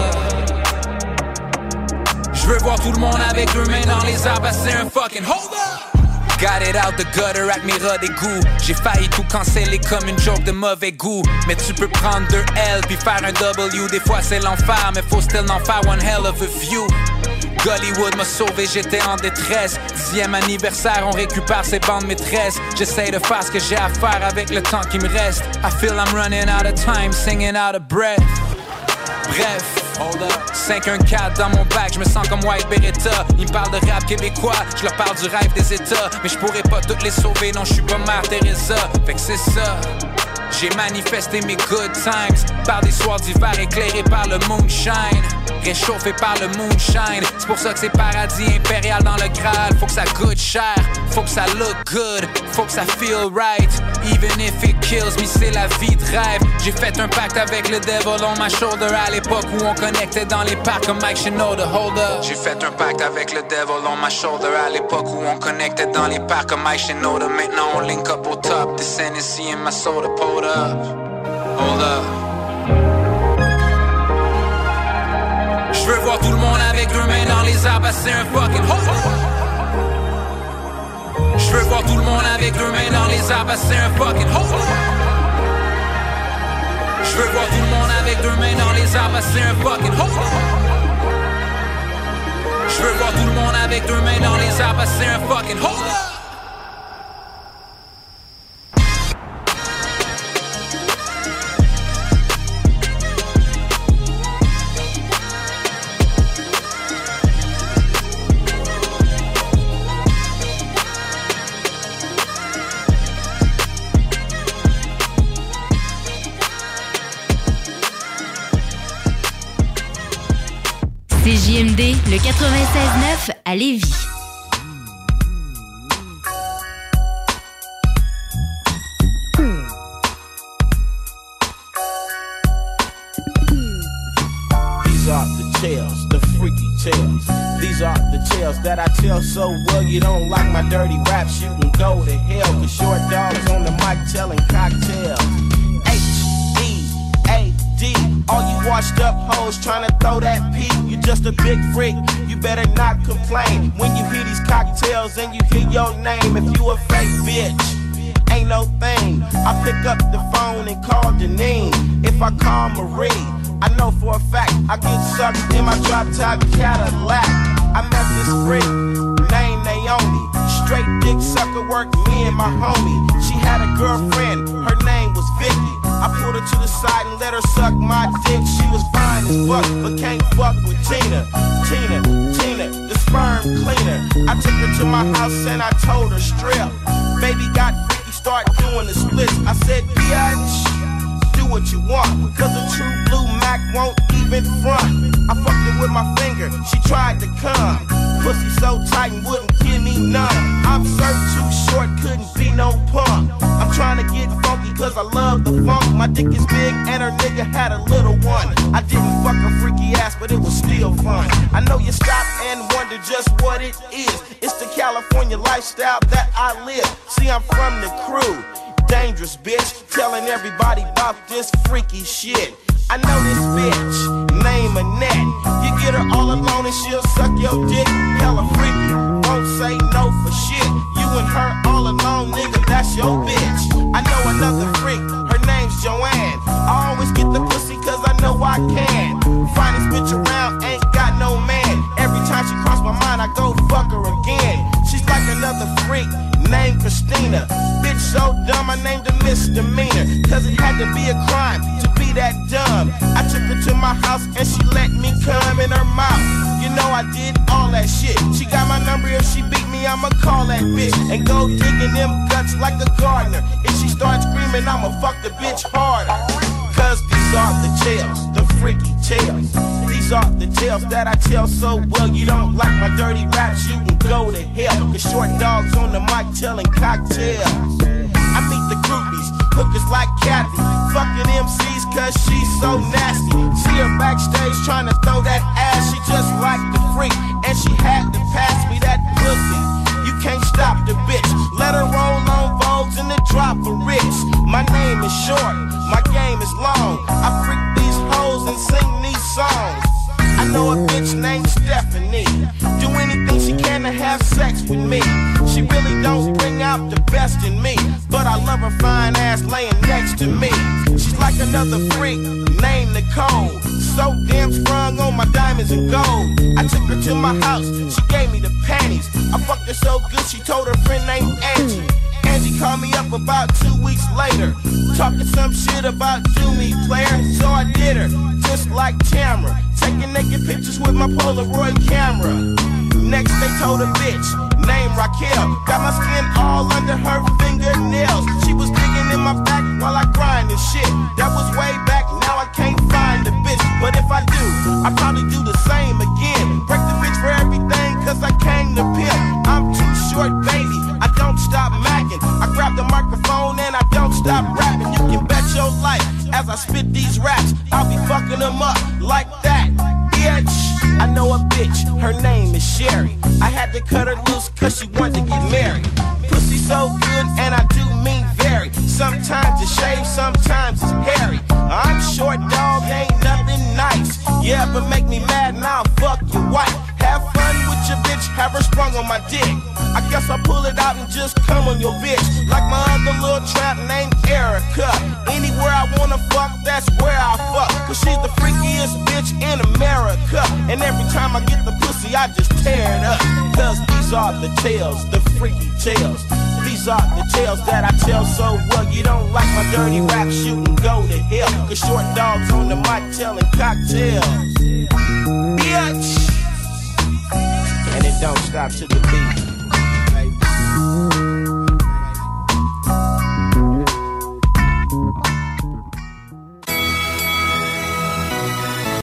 Je veux voir tout le monde avec 2 mains dans les arbres, c'est un fucking hold up. Got it out the gutter avec mes rats d'égout. J'ai failli tout canceller comme une joke de mauvais goût. Mais tu peux prendre 2 L puis faire un W. Des fois c'est l'enfer, mais faut still en faire one hell of a view. Gollywood m'a sauvé, j'étais en détresse. 10e anniversaire, on récupère ses bandes maîtresses. J'essaye de faire ce que j'ai à faire avec le temps qui me reste. I feel I'm running out of time, singing out of breath. Bref, 514 dans mon bac, je me sens comme White Beretta. Ils me parlent de rap québécois, je leur parle du rêve des États. Mais je pourrais pas toutes les sauver, non je suis pas Mère Teresa. Fait que c'est ça. J'ai manifesté mes good times par des soirs d'hiver éclairés par le moonshine, réchauffé par le moonshine. C'est pour ça que c'est paradis impérial dans le Graal. Faut que ça goûte cher, faut que ça look good, faut que ça feel right. Even if it kills me, c'est la vie de rêve. J'ai fait un pacte avec le devil on my shoulder à l'époque où on connectait dans les parcs comme Mike Shinoda. Hold up. J'ai fait un pacte avec le devil on my shoulder à l'époque où on connectait dans les parcs comme Mike Shinoda. Maintenant on link up au top. This Hennessy in my soda, pulled up. Hold up. Je veux voir tout le monde avec 2 mains dans les arbres, c'est un fucking hold up. Je veux voir tout le monde avec 2 mains dans les arbres, c'est un fucking hold up. Je veux voir tout le monde avec 2 mains dans les arbres, c'est un fucking hold up. Je veux voir tout le monde avec 2 mains dans les arbres, c'est un fucking hold up. CJMD, le 96.9 à Lévis. These are the tales, the freaky tales. These are the tales that I tell so well. You don't like my dirty raps, you can go to hell. Cause short dogs on the mic telling cocktails. H-E-A-D. All you washed up hoes trying to throw that P. You just a big freak, you better not complain. When you hear these cocktails and you hear your name. If you a fake bitch, ain't no thing. I pick up the phone and call Janine. If I call Marie, I know for a fact I get sucked in my drop-top Cadillac. I met this freak named Naomi. Straight dick sucker worked me and my homie. She had a girlfriend, her name was Vicky. I pulled her to the side and let her suck my dick. She was fine as fuck, but can't fuck with Tina, the sperm cleaner. I took her to my house and I told her strip. Baby got freaky, start doing the splits. I said, bitch, do what you want, cause a true blue Mac won't even front. I fucked it with my finger, she tried to come. Pussy so tight and wouldn't give me none. I'm served too short, couldn't be no punk. I'm trying to get funky cause I love the funk. My dick is big and her nigga had a little one. I didn't fuck her freaky ass, but it was still fun. I know you stop and wonder just what it is. It's the California lifestyle that I live. See, I'm from the crew. Dangerous bitch, telling everybody about this freaky shit. I know this bitch, name Annette. You get her all alone and she'll suck your dick. Hella freaky, won't say no for shit. You and her all alone, nigga, that's your bitch. I know another freak, her name's Joanne. I always get the pussy cause I know I can. Finest bitch around, ain't got no man. Every time she cross my mind, I go fuck her again. She's like another freak named Christina. Bitch so dumb, I named her misdemeanor. Cause it had to be a crime to be that dumb. I took her to my house and she let me come in her mouth. You know I did all that shit. She got my number, if she beat me, I'ma call that bitch. And go digging them guts like a gardener. If she starts screaming, I'ma fuck the bitch harder. Cause these are the tales, the freaky tales. These are the tales that I tell so well. You don't like my dirty raps, you can go to hell. Cause short dogs on the mic telling cocktails. I meet the groupies, hookers like Kathy. Fucking MCs cause she's so nasty. See her backstage trying to throw that ass. She just like the freak and she had to pass me that pussy. You can't stop the bitch. Let her roll on Vogues and then drop a rich. My name is short, my game is long. I freak these hoes and sing these songs. I know a bitch named Stephanie. Do anything she can to have sex with me. She really don't bring out the best in me, but I love her fine ass laying next to me. She's like another freak named Nicole. So damn sprung on my diamonds and gold. I took her to my house, she gave me the panties. I fucked her so good she told her friend named Angie. Angie called me up about 2 weeks later, talking some shit about do me player. So I did her, just like Tamara, taking naked pictures with my Polaroid camera. Next they told a bitch named Raquel, got my skin all under her fingernails. She was digging in my back while I grind and shit. That was way back, now I can't find the bitch. But if I do, I probably do the same again. Break the bitch for everything cause I came to pimp. I'm too short, baby, I don't stop macking. I grab the microphone and I don't stop rapping. You can bet your life as I spit these raps, I'll be fucking them up like that, bitch. I know a bitch, her name is Sherry. I had to cut her loose cause she wanted to get married. Pussy so good and I do mean very. Sometimes it's shaved, sometimes it's hairy. I'm short dog, ain't nothing nice. Yeah, but make me mad and I'll fuck your wife. Have fun with your bitch, have her sprung on my dick. I guess I'll pull it out and just come on your bitch. Like my other little trap named Erica. Anywhere I wanna fuck, that's where I fuck. Cause she's the freakiest bitch in America. And every time I get the pussy, I just tear it up. Cause these are the tales, the freaky tales. These are the tales that I tell so well. You don't like my dirty rap, you can go to hell. Cause short dogs on the mic telling cocktails. Bitch! And it don't stop to the beat.